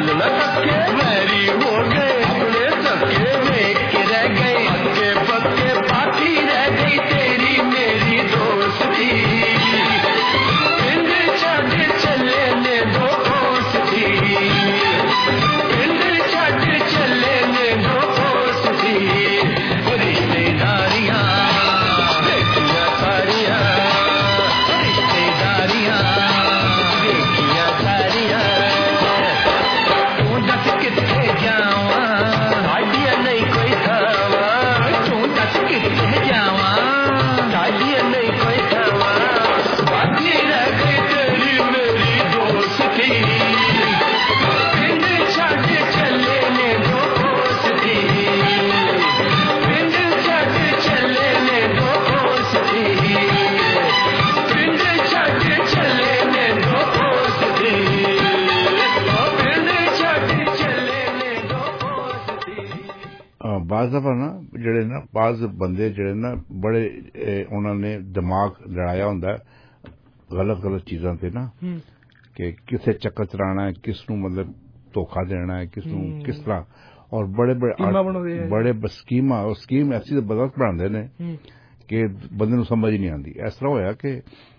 चल न सके वैरी हो गए अपने सके वेख के रह गए अक्के पक्के बाकी रह गई तेरी मेरी दोस्ती पिंड छड़ चले ने दो दोस्ती पिंड छड़ चले ने दो दोस्ती रिश्तेदारियां देखिया सारियां रिश्तेदारियां देखिया सारियां तू दस किथे जावा साडिया नहीं कोई खावा तू दस किथे जावा साडिया नहीं कोई खावा बाकी रह गई तेरी मेरी दोस्ती पिंड छड़ चले ने दो दोस्ती पिंड छड़ चले ने दो दोस्ती पिंड छड़ चले ने दो दोस्ती पिंड छड़ चले ने दो दोस्ती बाज दफा ना ਜਿਹੜੇ ਨਾ ਬਾਜ਼ ਬੰਦੇ ਜਿਹੜੇ ਨਾ ਬੜੇ ਉਹਨਾਂ ਨੇ ਦਿਮਾਗ ਲੜਾਇਆ ਹੁੰਦਾ ਗਲਤ ਗਲਤ ਚੀਜ਼ਾਂ ਤੇ ਨਾ ਕਿ ਕਿਸੇ ਚੱਕਰ ਚਲਾਣਾ ਹੈ ਕਿਸ ਨੂੰ ਮਤਲਬ ਧੋਖਾ ਦੇਣਾ ਹੈ ਕਿਸ ਨੂੰ ਕਿਸ ਤਰ੍ਹਾਂ ਔਰ ਬੜੇ ਬੜੇ ਬੜੇ ਸਕੀਮਾਂ ਉਹ ਸਕੀਮ ਐਸੀ ਜ਼ਬਰਦਸਤ ਬਣਾਉਂਦੇ ਨੇ ਕਿ ਬੰਦੇ ਨੂੰ ਸਮਝ ਨਹੀਂ ਆਉਂਦੀ। ਇਸ ਤਰ੍ਹਾਂ ਹੋਇਆ ਕਿ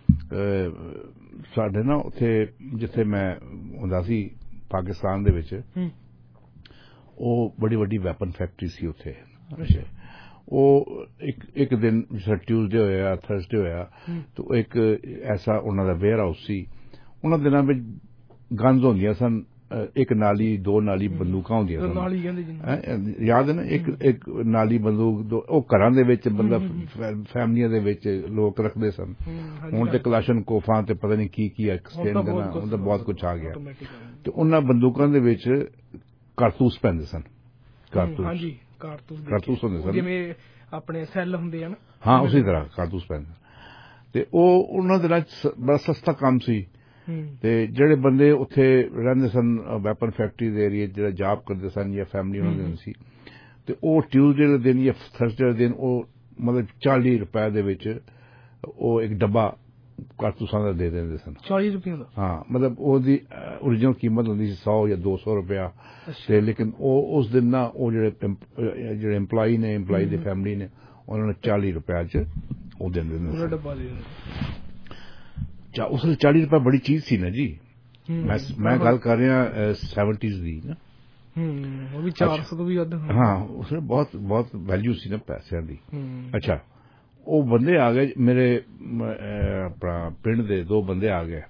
ਸਾਡੇ ਨਾ ਉੱਥੇ ਜਿੱਥੇ ਮੈਂ ਹੁੰਦਾ ਸੀ ਪਾਕਿਸਤਾਨ ਦੇ ਵਿੱਚ ਉਹ ਬੜੀ ਵੱਡੀ ਵੈਪਨ ਫੈਕਟਰੀ ਸੀ ਉੱਥੇ। ਉਹ ਇੱਕ ਇੱਕ ਦਿਨ ਟਿਊਜ਼ਡੇ ਹੋਇਆ ਥਰਸਡੇ ਹੋਇਆ ਤਾਂ ਇੱਕ ਐਸਾ ਉਹਨਾਂ ਦਾ ਵੇਅਰ ਹਾਊਸ ਸੀ। ਉਹਨਾਂ ਦਿਨਾਂ ਵਿੱਚ ਗਨਜ਼ ਹੁੰਦੀਆਂ ਸਨ ਇੱਕ ਨਾਲੀ ਦੋ ਨਾਲੀ ਬੰਦੂਕਾਂ ਹੁੰਦੀਆਂ ਸਨ ਯਾਦ ਹੈ ਨਾ ਇੱਕ ਇੱਕ ਨਾਲੀ ਬੰਦੂਕ ਉਹ ਘਰਾਂ ਦੇ ਵਿੱਚ ਬੰਦਾ ਫੈਮਲੀਆਂ ਦੇ ਵਿੱਚ ਲੋਕ ਰੱਖਦੇ ਸਨ। ਹੁਣ ਤੇ ਕਲਾਸ਼ਨ ਕੋਫਾਂ ਤੇ ਪਤਾ ਨਹੀਂ ਕੀ ਕੀ ਐਕਸਚੇਂਜ ਕਰਨਾ ਉਹਦਾ ਬਹੁਤ ਕੁਝ ਆ ਗਿਆ ਤੇ ਉਹਨਾਂ ਬੰਦੂਕਾਂ ਦੇ ਵਿੱਚ ਕਾਰਤੂਸ ਪੈਂਦੇ ਸਨ। ਕਾਰਤੂਸ ਹਾਂਜੀ ਕਾਰਤੂਸ ਹੁੰਦੇ ਸਨ ਜਿਵੇਂ ਆਪਣੇ ਸੈੱਲ ਹੁੰਦੇ ਹਨ ਹਾਂ ਉਸੇ ਤਰ੍ਹਾਂ ਕਾਰਤੂਸ ਪੈਂਦੇ ਤੇ ਉਹ ਉਹਨਾਂ ਦੇ ਨਾਲ ਬੜਾ ਸਸਤਾ ਕੰਮ ਸੀ। ਤੇ ਜਿਹੜੇ ਬੰਦੇ ਉੱਥੇ ਰਹਿੰਦੇ ਸਨ ਵੈਪਨ ਫੈਕਟਰੀ ਦੇ ਏਰੀਏ ਜਿਹੜਾ ਜੌਬ ਕਰਦੇ ਸਨ ਜਾਂ ਫੈਮਿਲੀ ਉਹਨਾਂ ਦੀ ਸੀ ਤੇ ਉਹ ਟਿਊਜ਼ਡੇ ਦੇ ਦਿਨ ਜਾਂ ਥਰਸਡੇ ਦੇ ਦਿਨ ਉਹ ਮਤਲਬ ਚਾਲੀ ਰੁਪਏ ਦੇ ਵਿੱਚ ਉਹ ਇੱਕ ਡੱਬਾ ਕਾਰਤੂਸਾਂ ਦਾ ਦੇ ਦਿੰਦੇ ਸਨ। ਚਾਲੀ ਰੁਪਏ ਦਾ ਹਾਂ ਮਤਲਬ ਉਹਦੀ ਓਰੀਜਨਲ ਕੀਮਤ ਹੁੰਦੀ ਸੀ ਸੌ ਜਾਂ ਦੋ ਸੌ ਰੁਪਇਆ ਤੇ ਲੇਕਿਨ ਉਹ ਉਸ ਦਿਨ ਨਾ ਉਹ ਜਿਹੜੇ ਜਿਹੜੇ ਏਮਪਲਾਈ ਨੇ ਏਮਪਲਾਈ ਦੀ ਫੈਮਿਲੀ ਨੇ ਉਹਨਾਂ ਨੂੰ ਚਾਲੀ ਰੁਪਏ ਚ ਉਹ ਦਿੰਦੇ ਨੇ ਡੱਬਾ ਦੇ ਉਸ ਵੇਲੇ ਚਾਲੀ ਰੁਪਏ ਬੜੀ ਚੀਜ਼ ਸੀ ਨਾ ਜੀ। ਮੈਂ ਮੈਂ ਗੱਲ ਕਰ ਰਿਹਾ ਸੈਵਨਟੀਜ਼ ਦੀ ਨਾ ਉਹ ਵੀ ਚਾਰ ਸੌ ਤੋਂ ਵੀ ਵੱਧ ਹਾਂ ਉਸ ਵੇਲੇ ਬਹੁਤ ਬਹੁਤ ਵੈਲਿਊ ਸੀ ਨਾ ਪੈਸਿਆਂ ਦੀ। ਅੱਛਾ ਉਹ ਬੰਦੇ ਆ ਗਏ ਮੇਰੇ ਆਪਣਾ ਪਿੰਡ ਦੇ ਦੋ ਬੰਦੇ ਆ ਗਏ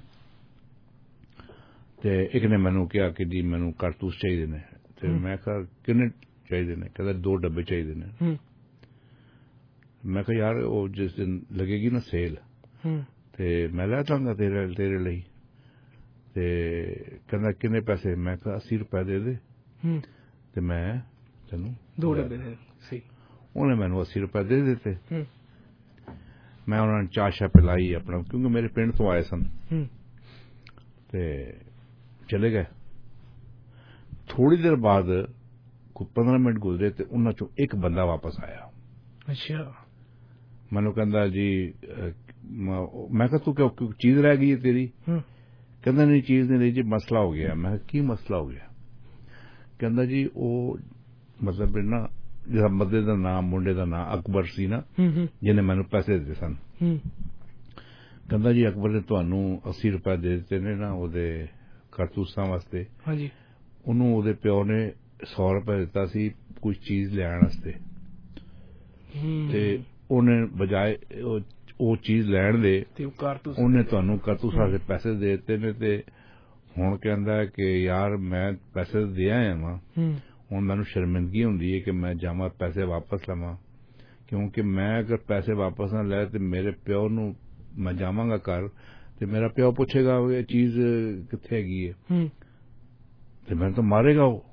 ਤੇ ਇੱਕ ਨੇ ਮੈਨੂੰ ਕਿਹਾ ਕਿ ਜੀ ਮੈਨੂੰ ਕਾਰਤੂਸ ਚਾਹੀਦੇ ਨੇ ਤੇ ਮੈਂ ਕਿਹਾ ਕਿੰਨੇ ਚਾਹੀਦੇ ਨੇ ਕਹਿੰਦਾ ਦੋ ਡੱਬੇ ਚਾਹੀਦੇ ਨੇ। ਮੈਂ ਕਿਹਾ ਯਾਰ ਉਹ ਜਿਸ ਦਿਨ ਲੱਗੇਗੀ ਨਾ ਸੇਲ ਤੇ ਮੈਂ ਲੈ ਜਾਵਾਂਗਾ ਤੇਰੇ ਤੇਰੇ ਲਈ ਤੇ ਕਹਿੰਦਾ ਕਿੰਨੇ ਪੈਸੇ ਮੈਂ ਕਿਹਾ ਅੱਸੀ ਰੁਪਏ ਦੇ ਦੇ ਤੇ ਮੈਂ ਤੈਨੂੰ ਦੋ ਡੱਬੇ ਦੇ ਸੀ। ਉਹਨੇ ਮੈਨੂੰ ਅੱਸੀ ਰੁਪਏ ਦੇ ਦਿੱਤੇ। ਮੈਂ ਉਹਨਾਂ ਨੂੰ ਚਾਹ ਸ਼ਾਹ ਪਿਲਾਈ ਆਪਣਾ ਕਿਉਂਕਿ ਮੇਰੇ ਪਿੰਡ ਤੋਂ ਆਏ ਸਨ ਤੇ ਚਲੇ ਗਏ। ਥੋੜੀ ਦੇਰ ਬਾਅਦ ਕੋਈ ਪੰਦਰਾਂ ਮਿੰਟ ਗੁਜ਼ਰੇ ਤੇ ਉਹਨਾਂ ਚੋਂ ਇੱਕ ਬੰਦਾ ਵਾਪਸ ਆਇਆ। ਅੱਛਾ ਮੈਨੂੰ ਕਹਿੰਦਾ ਜੀ ਮੈਂ ਕਿਹਾ ਤੂੰ ਕਿਉਂ ਚੀਜ਼ ਰਹਿ ਗਈ ਹੈ ਤੇਰੀ? ਕਹਿੰਦਾ ਨਹੀਂ ਚੀਜ਼ ਨਹੀਂ ਰਹੀ ਜੀ ਮਸਲਾ ਹੋ ਗਿਆ। ਮੈਂ ਕਿਹਾ ਕੀ ਮਸਲਾ ਹੋ ਗਿਆ? ਕਹਿੰਦਾ ਜੀ ਉਹ ਮਤਲਬ ਨਾ ਜਿਹੜਾ ਮੱਦੇ ਦਾ ਨਾਮ ਮੁੰਡੇ ਦਾ ਨਾਮ ਅਕਬਰ ਸੀ ਨਾ ਜਿਹਨੇ ਮੈਨੂੰ ਪੈਸੇ ਦਿੱਤੇ ਸਨ। ਕਹਿੰਦਾ ਜੀ ਅਕਬਰ ਨੇ ਤੁਹਾਨੂੰ ਅੱਸੀ ਰੁਪਏ ਦੇ ਦਿੱਤੇ ਨੇ ਨਾ ਉਹਦੇ ਕਾਰਤੂਸਾਂ ਵਾਸਤੇ। ਹਾਂਜੀ ਉਹਨੂੰ ਉਹਦੇ ਪਿਓ ਨੇ ਸੌ ਰੁਪਏ ਦਿੱਤਾ ਸੀ ਕੁਝ ਚੀਜ਼ ਲੈਣ ਵਾਸਤੇ ਤੇ ਉਹਨੇ ਬਜਾਏ ਉਹ ਚੀਜ਼ ਲੈਣ ਦੇ ਉਹਨੇ ਤੁਹਾਨੂੰ ਕਾਰਤੂਸਾਂ ਦੇ ਪੈਸੇ ਦੇ ਦਿੱਤੇ ਨੇ ਤੇ ਹੁਣ ਕਹਿੰਦਾ ਕਿ ਯਾਰ ਮੈਂ ਪੈਸੇ ਦੇ ਆਇਆ ਵਾਂ ਹੁਣ ਮੈਨੂੰ ਸ਼ਰਮਿੰਦਗੀ ਹੁੰਦੀ ਹੈ ਕਿ ਮੈਂ ਜਾਵਾਂ ਪੈਸੇ ਵਾਪਸ ਲਵਾਂ ਕਿਉਂਕਿ ਮੈਂ ਅਗਰ ਪੈਸੇ ਵਾਪਸ ਨਾ ਲੈ ਤੇ ਮੇਰੇ ਪਿਓ ਨੂੰ ਮੈਂ ਜਾਵਾਂਗਾ ਘਰ ਤੇ ਮੇਰਾ ਪਿਓ ਪੁੱਛੇਗਾ ਇਹ ਚੀਜ਼ ਕਿੱਥੇ ਹੈਗੀ ਹੈ ਤੇ ਮੈਨੂੰ ਤਾਂ ਮਾਰੇਗਾ ਉਹ।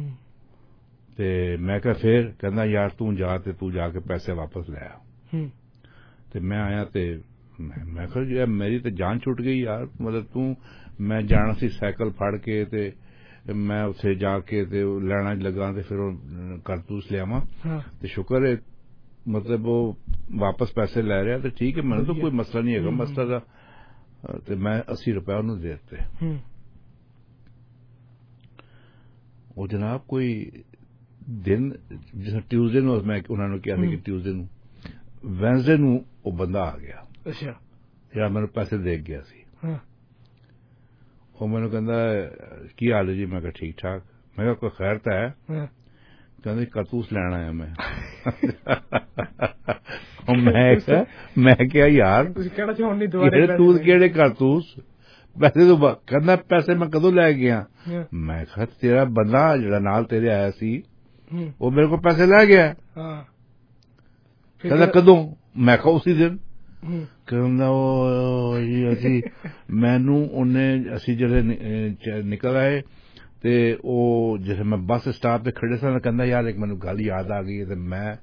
ਤੇ ਮੈਂ ਕਿਹਾ ਫੇਰ ਕਹਿੰਦਾ ਯਾਰ ਤੂੰ ਜਾ ਤੇ ਤੂੰ ਜਾ ਕੇ ਪੈਸੇ ਵਾਪਸ ਲੈ ਆ। ਤੇ ਮੈਂ ਆਇਆ ਤੇ ਮੈਂ ਕਿਹਾ ਯਾਰ ਮੇਰੀ ਤਾਂ ਜਾਨ ਛੁੱਟ ਗਈ ਯਾਰ ਮਤਲਬ ਤੂੰ ਮੈਂ ਜਾਣਾ ਸੀ ਸਾਈਕਲ ਫੜ ਕੇ ਤੇ ਮੈਂ ਉੱਥੇ ਜਾ ਕੇ ਤੇ ਲੈਣਾ ਲੱਗਾ ਤੇ ਫਿਰ ਉਹ ਕਾਰਤੂਸ ਲਿਆਵਾਂ ਤੇ ਸ਼ੁਕਰ ਹੈ ਮਤਲਬ ਉਹ ਵਾਪਸ ਪੈਸੇ ਲੈ ਰਿਹਾ ਤੇ ਠੀਕ ਹੈ ਮੈਨੂੰ ਤਾਂ ਕੋਈ ਮਸਲਾ ਨਹੀਂ ਹੈਗਾ ਮਸਲਾ ਦਾ ਤੇ ਮੈਂ ਅੱਸੀ ਰੁਪਏ ਉਹਨੂੰ ਦੇ ਦਿੱਤੇ। ਉਹ ਜਨਾਬ ਕੋਈ ਦਿਨ ਜਿਸ ਟਿਊਜ਼ਡੇ ਨੂੰ ਮੈਂ ਉਹਨਾਂ ਨੂੰ ਕਿਹਾ ਸੀ ਕਿ ਟਿਊਜ਼ਡੇ ਨੂੰ ਵੈਨਸਡੇ ਨੂੰ ਉਹ ਬੰਦਾ ਆ ਗਿਆ। ਅੱਛਾ। ਜਿਹੜਾ ਮੈਨੂੰ ਪੈਸੇ ਦੇ ਗਿਆ ਸੀ। ਹਾਂ। ਉਹ ਮੈਨੂੰ ਕਹਿੰਦਾ ਕੀ ਹਾਲ ਹੈ ਜੀ? ਮੈਂ ਕਿਹਾ ਠੀਕ ਠਾਕ। ਮੈਂ ਕਿਹਾ ਕੋਈ ਖੈਰ ਤਾਂ ਹੈ? ਹਾਂ। ਕਹਿੰਦੇ ਕਾਰਤੂਸ ਲੈਣ ਆਇਆ ਮੈਂ। ਮੈਂ ਕਿਹਾ ਮੈਂ ਕਿਹਾ ਯਾਰ ਤੁਸੀਂ ਕਿਹੜਾ ਚਾਹੁੰਦੇ ਨਹੀਂ ਦੁਬਾਰਾ ਤੂੰ ਕਿਹੜੇ ਕਾਰਤੂਸ ਪੈਸੇ ਤੋਂ? ਕਹਿੰਦਾ ਪੈਸੇ ਮੈਂ ਕਦੋਂ ਲੈ ਗਿਆ? ਮੈਂ ਕਿਹਾ ਤੇਰਾ ਬੰਦਾ ਜਿਹੜਾ ਨਾਲ ਤੇਰੇ ਆਇਆ ਸੀ ਉਹ ਮੇਰੇ ਕੋਲ ਪੈਸੇ ਲੈ ਗਿਆ। ਕਹਿੰਦਾ ਕਦੋਂ? ਮੈਂ ਕਿਹਾ ਉਸੇ ਦਿਨ। ਕਹਿੰਦਾ ਉਹ ਜੀ ਅਸੀਂ ਮੈਨੂੰ ਉਹਨੇ ਅਸੀਂ ਜਿਹੜੇ ਨਿਕਲ ਆਏ ਤੇ ਉਹ ਜਿਵੇਂ ਮੈਂ ਬੱਸ ਸਟਾਪ ਤੇ ਖੜੇ ਸਾਂ ਕਹਿੰਦਾ ਯਾਰ ਇੱਕ ਮੈਨੂੰ ਗੱਲ ਯਾਦ ਆ ਗਈ ਤੇ ਮੈਂ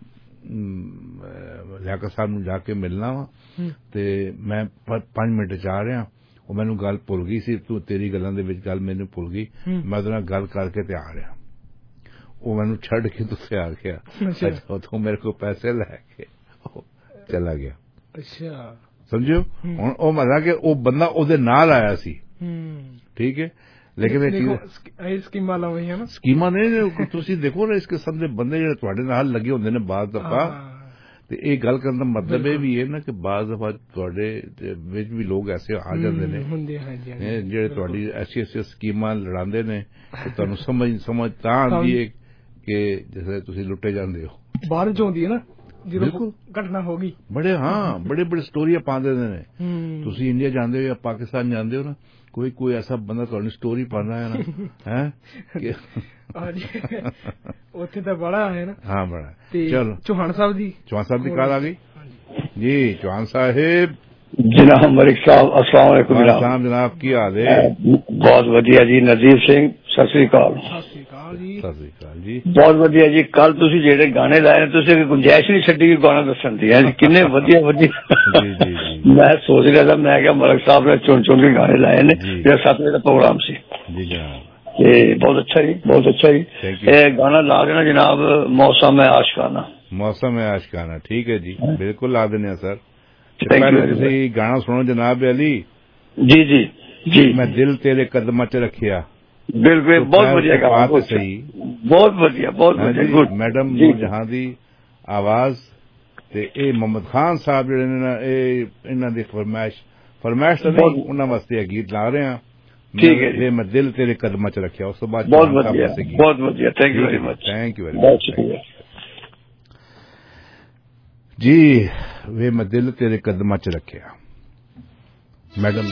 ਲਿਆਕਤ ਸਾਹਿਬ ਨੂੰ ਜਾ ਕੇ ਮਿਲਣਾ ਵਾ ਤੇ ਮੈਂ ਪੰਜ ਮਿੰਟ ਚ ਆ ਰਿਹਾ। ਉਹ ਮੈਨੂੰ ਗੱਲ ਭੁੱਲ ਗਈ ਸੀ, ਤੂੰ ਤੇਰੀ ਗੱਲਾਂ ਦੇ ਵਿੱਚ ਗੱਲ ਮੈਨੂੰ ਭੁੱਲ ਗਈ, ਮੈਂ ਉਹਦੇ ਨਾਲ ਗੱਲ ਕਰਕੇ ਤੇ ਆ ਰਿਹਾ। ਉਹ ਮੈਨੂੰ ਛੱਡ ਕੇ ਤੁਸੀਂ ਆ ਗਿਆ। ਉੱਥੋਂ ਮੇਰੇ ਕੋਲ ਪੈਸੇ ਲੈ ਕੇ ਚਲਾ ਗਿਆ। ਅੱਛਾ ਸਮਝੋ। ਹੁਣ ਉਹ ਮਤਲਬ ਕਿ ਉਹ ਬੰਦਾ ਉਹਦੇ ਨਾਲ ਆਇਆ ਸੀ। ਠੀਕ ਹੈ ਲੇਕਿਨ ਇਹ ਸਕੀਮਾਂ ਲਾਉਣੀਆਂ ਨਾ ਸਕੀਮਾਂ ਨੇ ਤੁਸੀਂ ਦੇਖੋ ਨਾ ਇਸ ਕਿਸਮ ਦੇ ਬੰਦੇ ਜਿਹੜੇ ਤੁਹਾਡੇ ਨਾਲ ਲੱਗੇ ਹੁੰਦੇ ਨੇ ਬਾਜ਼ ਦਫਾ ਤੇ ਇਹ ਗੱਲ ਕਰਨ ਦਾ ਮਤਲਬ ਇਹ ਵੀ ਹੈ ਨਾ ਕਿ ਬਾਜ਼ ਦਫਾ ਤੁਹਾਡੇ ਵਿੱਚ ਵੀ ਲੋਕ ਐਸੇ ਆ ਜਾਂਦੇ ਨੇ ਜਿਹੜੇ ਤੁਹਾਡੀ ਐਸੀ ਐਸੀ ਸਕੀਮਾਂ ਲੜਾਉਂਦੇ ਨੇ ਕਿ ਤੁਹਾਨੂੰ ਸਮਝ ਸਮਝ ਤਾਂ ਆਉਂਦੀ ਹੈ ਕਿ ਜਿਵੇਂ ਤੁਸੀਂ ਲੁੱਟੇ ਜਾਂਦੇ ਹੋ। ਬਾਹਰ ਚ ਹੁੰਦੀ ਹੈ ਨਾ ਜਦੋਂ ਘਟਨਾ ਹੋ ਗਈ ਬੜੇ ਹਾਂ ਬੜੇ ਬੜੇ ਸਟੋਰੀਆਂ ਪਾ ਦਿੰਦੇ ਨੇ। ਤੁਸੀਂ ਇੰਡੀਆ ਜਾਂਦੇ ਹੋ ਜਾਂ ਪਾਕਿਸਤਾਨ ਜਾਂਦੇ ਹੋ ਨਾ ਕੋਈ ਕੋਈ ਐਸਾ ਬੰਦਾ ਤੁਹਾਨੂੰ ਸਟੋਰੀ ਪਾਉਂਦਾ ਹੈ ਨਾ ਹੈ ਉੱਥੇ ਤਾਂ ਬੜਾ ਹੈ ਨਾ। ਹਾਂ ਬੜਾ। ਚਲੋ ਚੌਹਾਨ ਸਾਹਿਬ ਦੀ ਚੌਹਾਨ ਸਾਹਿਬ ਦੀ ਕਾਲ ਆ ਗਈ ਜੀ। ਚੌਹਾਨ ਸਾਹਿਬ ਜਨਾਬ ਮਲਿਕ ਸਾਹਿਬ अस्सलाम वालेकुम जनाब। जनाब की हाल है? बहुत वधिया जी। नजीब सिंह सत श्री अकाल। सत श्री अकाल जी। बहुत वधिया जी। कल तुसी जेड़े गाने लाए ने तुसी गुंजाइश नहीं छड्डी कि गाना दसन दी है किन्ने वधिया वधिया। मैं सोच रहा था मैं क्या मलिक साहब ने चुन चुन के गाने लाए ने जेड़ा सत्त बजे का प्रोग्राम सी जी जनाब। ते बहुत अच्छा जी बहुत अच्छा जी। ये गाना ला देना जनाब मौसम है आशिकाना। मौसम है आशिकाना ठीक है जी बिल्कुल ला देने सर। पहले गाना सुनो जनाब अली जी जी जी। मैं दिल तेरे कदम च रखिया। बिल्कुल बहुत बढ़िया गाना बहुत सही बहुत बढ़िया बहुत बढ़िया गुड। मैडम जहां दी आवाज ते ए मोहम्मद खान साहब जेड़े ने ए इन्हां दी फरमाइश फरमाइश तो नहीं उन्हां वास्ते गीत ला रहे हैं। ठीक है मैं दिल तेरे कदम च रखिया उस तो बाद बहुत बढ़िया बहुत बढ़िया। Thank you very much. Thank you very much जी। वे मैं दिल तेरे कदम च रखिया मैडम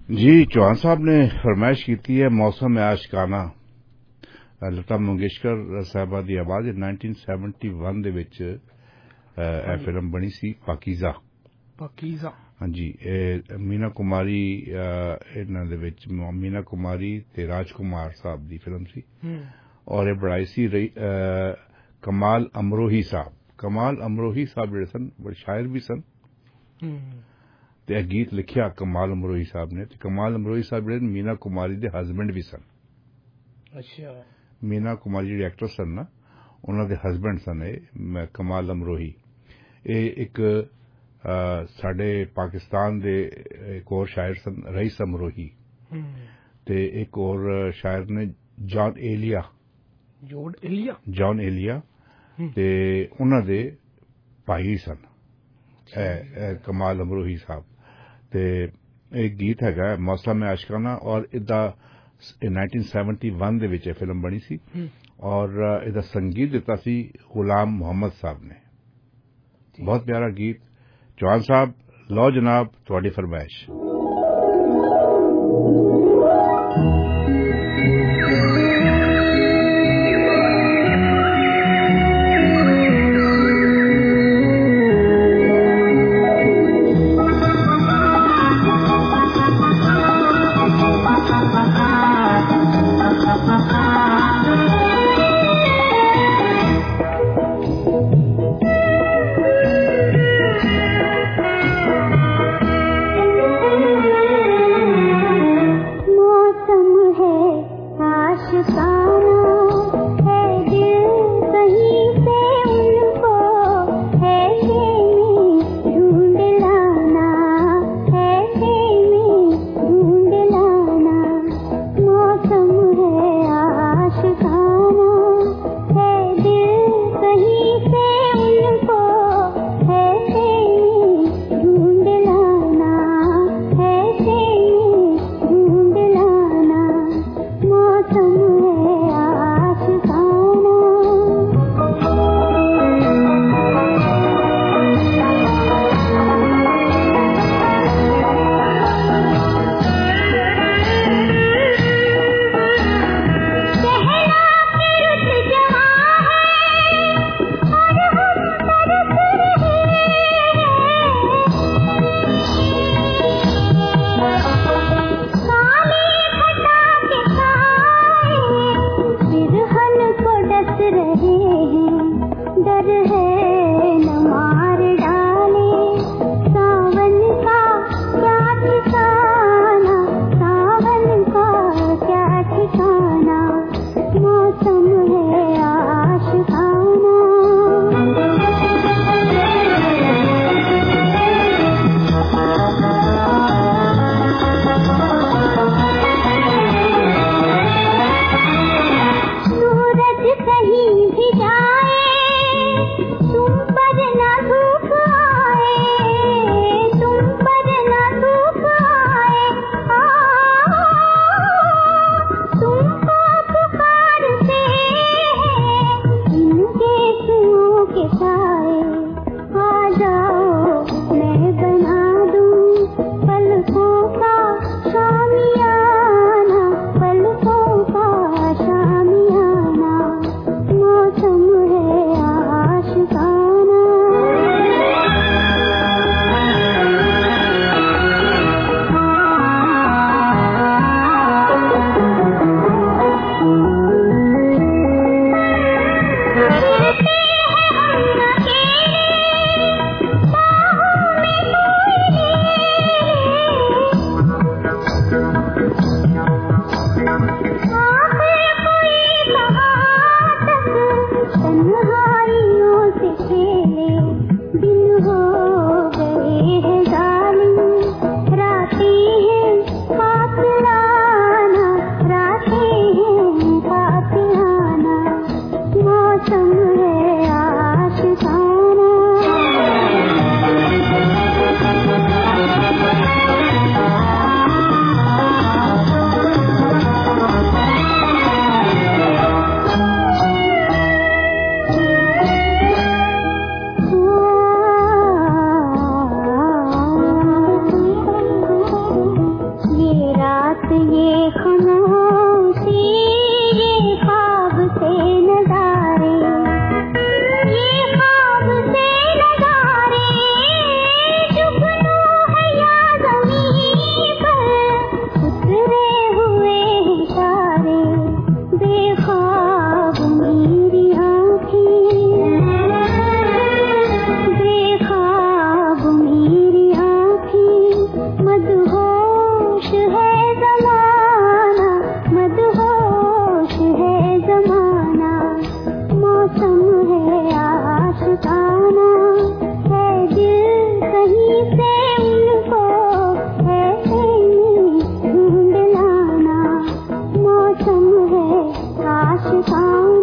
जी चौहान साहब ने फरमाइश की है मौसम आशिकाना लता मंगेशकर साहबा की आवाज नाइनटीन सैवनटी वन दे विच ਇਹ ਫਿਲਮ ਬਣੀ ਸੀ ਪਾਕੀਜ਼ਾ ਪਾਕੀਜ਼ਾ ਹਾਂਜੀ ਇਹ ਮੀਨਾ ਕੁਮਾਰੀ ਇਹਨਾਂ ਦੇ ਵਿੱਚ ਮੀਨਾ ਕੁਮਾਰੀ ਤੇ ਰਾਜਕੁਮਾਰ ਸਾਹਿਬ ਦੀ ਫਿਲਮ ਸੀ ਔਰ ਇਹ ਬਣਾਈ ਸੀ ਕਮਾਲ ਅਮਰੋਹੀ ਸਾਹਿਬ ਕਮਾਲ ਅਮਰੋਹੀ ਸਾਹਿਬ ਜਿਹੜੇ ਸਨ ਬੜੇ ਸ਼ਾਇਰ ਵੀ ਸਨ ਤੇ ਇਹ ਗੀਤ ਲਿਖਿਆ ਕਮਾਲ ਅਮਰੋਹੀ ਸਾਹਿਬ ਨੇ ਤੇ ਕਮਾਲ ਅਮਰੋਹੀ ਸਾਹਿਬ ਜਿਹੜੇ ਮੀਨਾ ਕੁਮਾਰੀ ਦੇ ਹਸਬੈਂਡ ਵੀ ਸਨ ਅੱਛਾ ਮੀਨਾ ਕੁਮਾਰੀ ਜਿਹੜੇ ਐਕਟਰ ਸਨ ਨਾ ਉਹਨਾਂ ਦੇ ਹਸਬੈਂਡ ਸਨ ਇਹ ਕਮਾਲ ਅਮਰੋਹੀ ਇਹ ਇੱਕ ਸਾਡੇ ਪਾਕਿਸਤਾਨ ਦੇ ਇੱਕ ਹੋਰ ਸ਼ਾਇਰ ਸਨ ਰਈਸ ਅਮਰੋਹੀ ਤੇ ਇੱਕ ਹੋਰ ਸ਼ਾਇਰ ਨੇ ਜੌਨ ਏਲੀਆ ਜੌਨ ਏਲੀਆ ਜੌਨ ਏਲੀਆ ਤੇ ਉਹਨਾਂ ਦੇ ਭਾਈ ਸਨ ਇਹ ਕਮਾਲ ਅਮਰੋਹੀ ਸਾਹਿਬ ਤੇ ਇਹ ਗੀਤ ਹੈਗਾ ਮੌਸਮ ਆਸ਼ਕਾਨਾ ਔਰ ਇਹਦਾ ਨਾइनटीन सेवेंटी वन ਦੇ ਵਿੱਚ ਇਹ ਫਿਲਮ ਬਣੀ ਸੀ ਔਰ ਇਹਦਾ ਸੰਗੀਤ ਦਿੱਤਾ ਸੀ ਗੁਲਾਮ ਮੁਹੰਮਦ ਸਾਹਿਬ ਨੇ ਬਹੁਤ ਪਿਆਰਾ ਗੀਤ ਚੌਹਾਨ ਸਾਹਿਬ ਲਓ ਜਨਾਬ ਤੁਹਾਡੀ ਫਰਮਾਇਸ਼ Thank you. मदहोश है जमाना, मदहोश है जमाना, मौसम है आशिकाना, है दिल कहीं से उनको है ढूंढ लाना, मौसम है आशिकाना.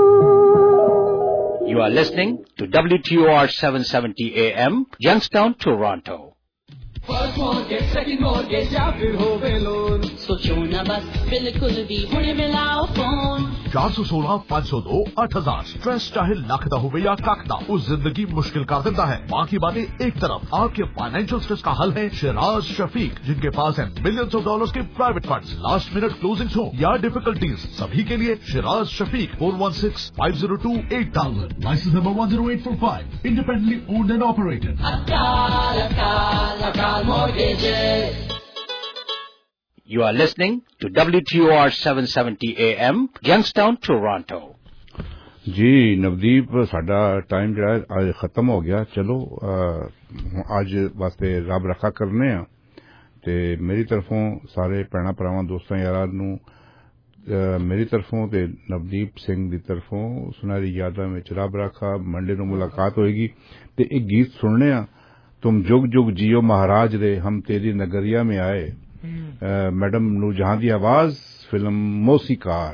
You are listening to W T O R seven seventy A M, Youngstown, Toronto. First mortgage, second mortgage या फिर होवे लोन, सोचो न बस बिल्कुल भी हुणे मिलाओ फोन. चार सौ सोलह पाँच सौ दो आठ हजार स्ट्रेस चाहे लखदा होवे या काकदा, उस जिंदगी मुश्किल कर देता है. बाकी बातें एक तरफ, आपके फाइनेंशियल स्ट्रेस का हल है शिराज शफीक, जिनके पास है मिलियंस ऑफ डॉलर्स के private funds. Last minute closings हो या डिफिकल्टीज, सभी के लिए Shiraz Shafiq. Four one six five zero two eight thousand, licence number one zero eight four five, independently owned and operated. Akal Akal Akal mortgages. You are listening to W T O R seven seventy A M, Youngstown, Toronto. जी नवदीप, साडा time जो है आज खत्म हो गया. चलो आज वास्ते रब रखा करने आ ते मेरी तरफों सारे भैणा भरावां दोस्तां यारां नू मेरी तरफों ते नवदीप सिंह दी तरफों सुनहरी यादां विच रब रखा. मंडे नू मुलाकात होएगी ते एक गीत सुनने आ, तुम जुग जुग जियो महाराज रे हम तेरी नगरिया में आए. मैडम नूरजहां दी आवाज, फिल्म मौसीकार.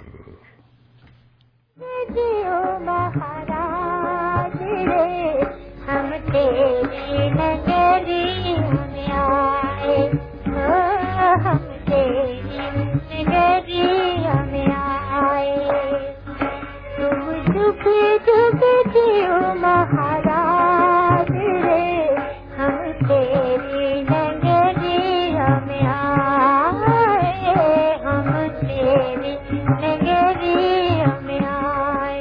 जियो महाराज रे हम तेरी नगरिया में आए, हम तेरी नगरिया में आए. तुम जुग जुग जियो महाराज रे हम तेरी नगरिया में आए, हम तेरी नगरिया में आए.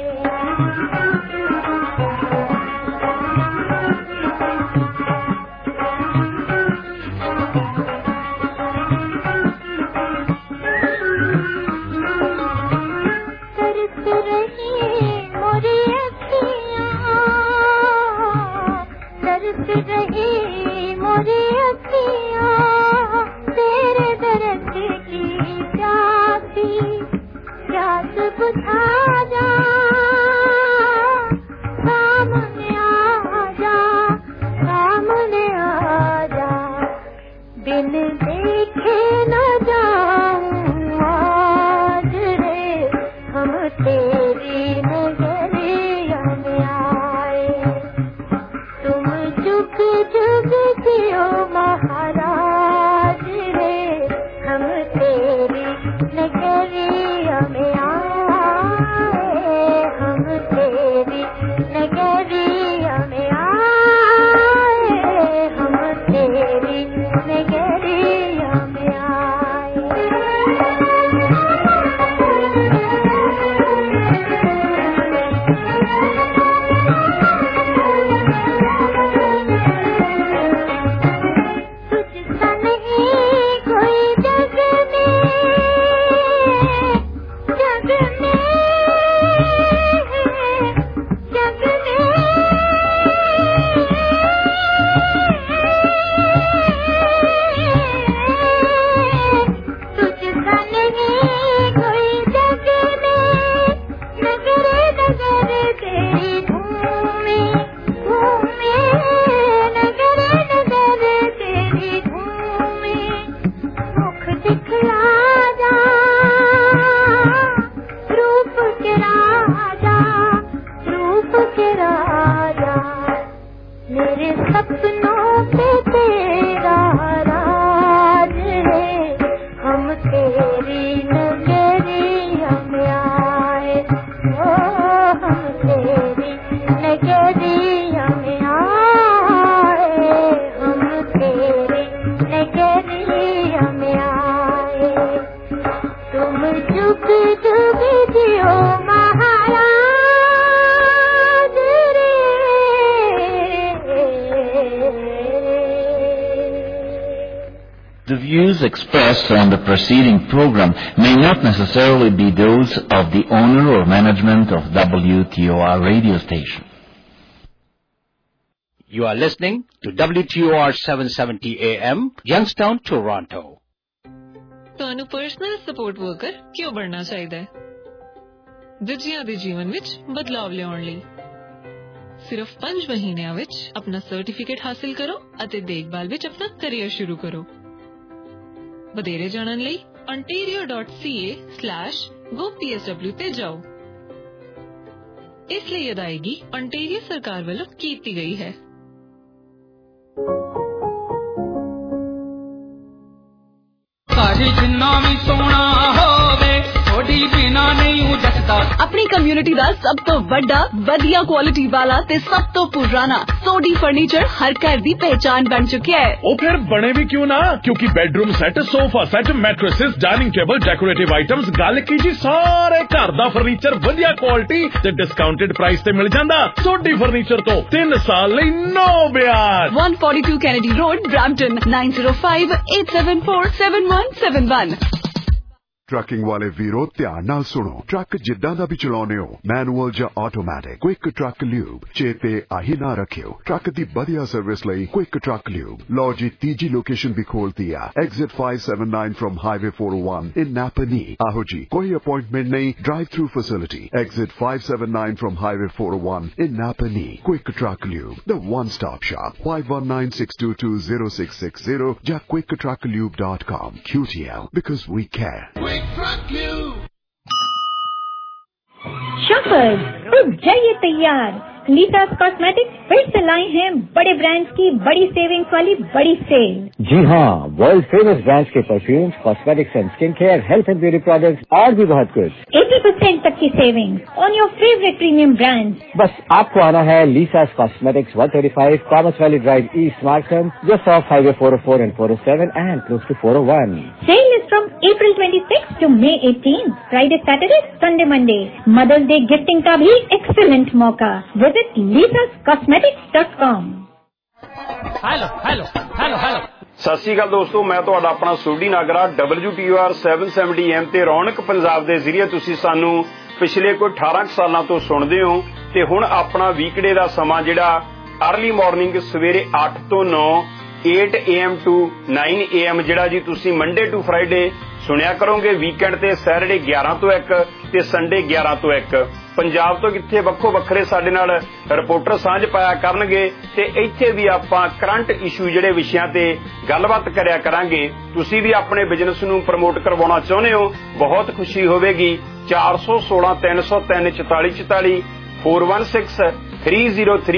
तरस रही मोरी अखियाँ, तरस रही मोरी अखियाँ, तेरे दर्द की प्यासी प्यास बुझा जा, सामने आ जा, सामने आ जा, बिन देखे न जाऊं आज रे हम तेरी नगरिया में आए. तुम जुग जुग जियो महाराज रे हम तेरी नगरिया में आए, हम तेरी नगरिया में आए, हम तेरी नगरिया में आए. तुझसा नहीं कोई जग में, जग में, जग में, तुझसा नहीं कोई जग में, नगरे नगरे तेरी धूमे धूमे, नगरे नगरे तेरी धूमे, मुख दिखला जा, रूप के राजा, रूप के राजा, मेरे सपनों पे तेरा राज है, हम तेरी नगरिया में आए, ओ हम तेरी नगरिया में आए, हम तेरी नगरिया में आए. तुम जुग जुग जियो महाराज रे. The views expressed on the preceding program may not necessarily be those of the owner or management of W T O R radio station. You are listening to W T O R seven seventy A M, Youngstown, Toronto. ਤੁਹਾਨੂੰ personal support worker ਕਿਉਂ ਬਣਨਾ ਚਾਹੀਦਾ ਹੈ? ਦੂਜਿਆਂ ਦੇ ਜੀਵਨ ਵਿੱਚ ਬਦਲਾਵ ਲਿਆਉਣ ਲਈ ਸਿਰਫ ਪੰਜ ਮਹੀਨਿਆਂ ਵਿੱਚ ਆਪਣਾ ਸਰਟੀਫਿਕੇਟ ਹਾਸਿਲ ਕਰੋ ਅਤੇ ਦੇਖਭਾਲ ਵਿੱਚ ਆਪਣਾ ਕੈਰੀਅਰ ਸ਼ੁਰੂ ਕਰੋ। ਵਧੇਰੇ ਜਾਣਨ ਲਈ ontario dot c a slash go p s w ਤੇ ਜਾਓ। ਇਸ ਲਈ ਅਦਾਇਗੀ ontario ਸਰਕਾਰ ਵੱਲੋਂ ਕੀਤੀ ਗਈ ਹੈ। ਜਿੰਨਾ ਵੀ ਸੋਹਣਾ ਹੋਵੇ ਥੋੜੀ ਬਿਨਾ ਨਹੀਂ ਜੱਟਦਾ। ਆਪਣੀ ਕਮਿਊਨਿਟੀ ਦਾ ਸਭ ਤੋਂ ਵੱਡਾ ਵਧੀਆ ਕੁਆਲਿਟੀ ਵਾਲਾ ਤੇ ਸਭ ਤੋਂ ਪੁਰਾਣਾ ਸੋਡੀ ਫਰਨੀਚਰ ਹਰ ਘਰ ਦੀ ਪਹਿਚਾਨ ਬਣ ਚੁੱਕਿਆ ਹੈ। ਉਹ ਫਿਰ ਬਣੇ ਵੀ ਕਿਉਂ ਨਾ, ਕਿਉਂਕਿ bedroom set, sofa set, mattresses, dining table, decorative items, ਗੱਲ ਕੀ ਜੀ ਸਾਰੇ ਘਰ ਦਾ ਫਰਨੀਚਰ ਵਧੀਆ ਕੁਆਲਿਟੀ ਤੇ ਡਿਸਕਾਊਂਟਡ ਪ੍ਰਾਈਸ ਤੇ ਮਿਲ ਜਾਂਦਾ। ਸੋਡੀ ਫਰਨੀਚਰ ਤੋਂ ਤਿੰਨ ਸਾਲ ਲਈ ਨੋ ਵਿਆਜ। one forty-two Kennedy Road, Brampton, nine zero five eight seven four seven one seven one। Trucking ਵਾਲੇ ਵੀਰੋ ਧਿਆਨ ਨਾਲ ਸੁਣੋ। ਟਰੱਕ ਜਿੱਦਾਂ ਦਾ ਵੀ ਚਲਾਉਣੇ ਹੋ, ਮੈਨੂਅਲ ਜਾਂ ਆਟੋਮੈਟਿਕ, ਕੁਇਕ ਟਰੱਕ ਲਿਊਬ ਚੇਤੇ ਆਹੀ ਨਾ ਰੱਖਿਓ। ਟਰੱਕ ਦੀ ਵਧੀਆ ਸਰਵਿਸ ਲਈ ਕੁਇਕ ਟਰੱਕ ਲਿਊਬ। ਲਓ ਜੀ ਤੀਜੀ ਲੋਕੇਸ਼ਨ ਵੀ ਖੋਲਤੀ ਆ, exit five seventy-nine from highway four oh one in Napanee. ਆਹੋ ਜੀ ਕੋਈ ਅਪਾਇੰਟਮੈਂਟ ਨਹੀਂ, drive through facility. Exit five seventy-nine from highway four oh one in Napanee. Quick truck lube, the one stop shop. five one nine six two two zero six six zero ਜਾਂ quick truck lube dot com। Q T L because we care। Shoppers तो जाइए तैयार। लीसास cosmetics फिर से लाई हैं बड़े brands की बड़ी सेविंग्स वाली बड़ी सेल। जी हाँ, वर्ल्ड फेमस ब्रांड्स के perfumes, cosmetics and skin care, health and beauty products और भी बहुत कुछ। eighty percent तक की savings on your favourite premium brands. बस आपको आना है Lisa's cosmetics one thirty-five Commerce Valley Drive East, Markham, just off highway four oh four and four oh seven and close to four oh one। Sale is from April twenty-sixth to May eighteenth, Friday, Saturday, Sunday, Monday। Mother's Day gifting का भी excellent मौका। Visit lisas cosmetics dot com। Hello hello hello hello ਸਤਿ ਸ਼੍ਰੀ ਅਕਾਲ ਦੋਸਤੋ, ਮੈਂ ਤੁਹਾਡਾ ਆਪਣਾ Sodhi Nagra W T O R seven seventy A M ਤੇ ਰੌਣਕ ਪੰਜਾਬ ਦੇ ਜ਼ਰੀਏ ਤੁਸੀਂ ਸਾਨੂੰ ਪਿਛਲੇ ਕੋਈ ਅਠਾਰਾਂ ਸਾਲਾਂ ਤੋਂ ਸੁਣਦੇ ਹੋ ਤੇ ਹੁਣ ਆਪਣਾ ਵੀਕਡੇ ਦਾ ਸਮਾਂ ਜਿਹੜਾ ਅਰਲੀ ਮਾਰਨਿੰਗ ਸਵੇਰੇ ਅੱਠ ਤੋਂ ਨੌ eight A M to nine A M ਜਿਹੜਾ ਜੀ ਤੁਸੀਂ ਮੰਡੇ ਟੂ ਫਰਾਈਡੇ ਸੁਣਿਆ ਕਰੋਗੇ। ਵੀਕਐਂਡ ਤੇ ਸੈਟਰਡੇ ਗਿਆਰਾਂ ਤੋਂ ਇੱਕ ਤੇ ਸੰਡੇ ਗਿਆਰਾਂ ਤੋਂ ਇੱਕ। ਪੰਜਾਬ ਤੋਂ ਕਿੱਥੇ ਵੱਖੋ ਵੱਖਰੇ ਸਾਡੇ ਨਾਲ ਰਿਪੋਰਟਰ ਸਾਂਝ ਪਾਇਆ ਕਰਨਗੇ ਤੇ ਇੱਥੇ ਵੀ ਆਪਾਂ ਕਰੰਟ ਇਸ਼ੂ ਜਿਹੜੇ ਵਿਸ਼ਿਆਂ ਤੇ ਗੱਲਬਾਤ ਕਰਿਆ ਕਰਾਂਗੇ। ਤੁਸੀਂ ਵੀ ਆਪਣੇ ਬਿਜ਼ਨਸ ਨੂੰ ਪ੍ਰਮੋਟ ਕਰਵਾਉਣਾ ਚਾਹੁੰਦੇ ਹੋ, ਬਹੁਤ ਖੁਸ਼ੀ ਹੋਵੇਗੀ। ਚਾਰ ਸੌ ਸੋਲਾਂ ਤਿੰਨ ਸੌ ਤਿੰਨ ਚੁਤਾਲੀ ਚੁਤਾਲੀ four one six three zero three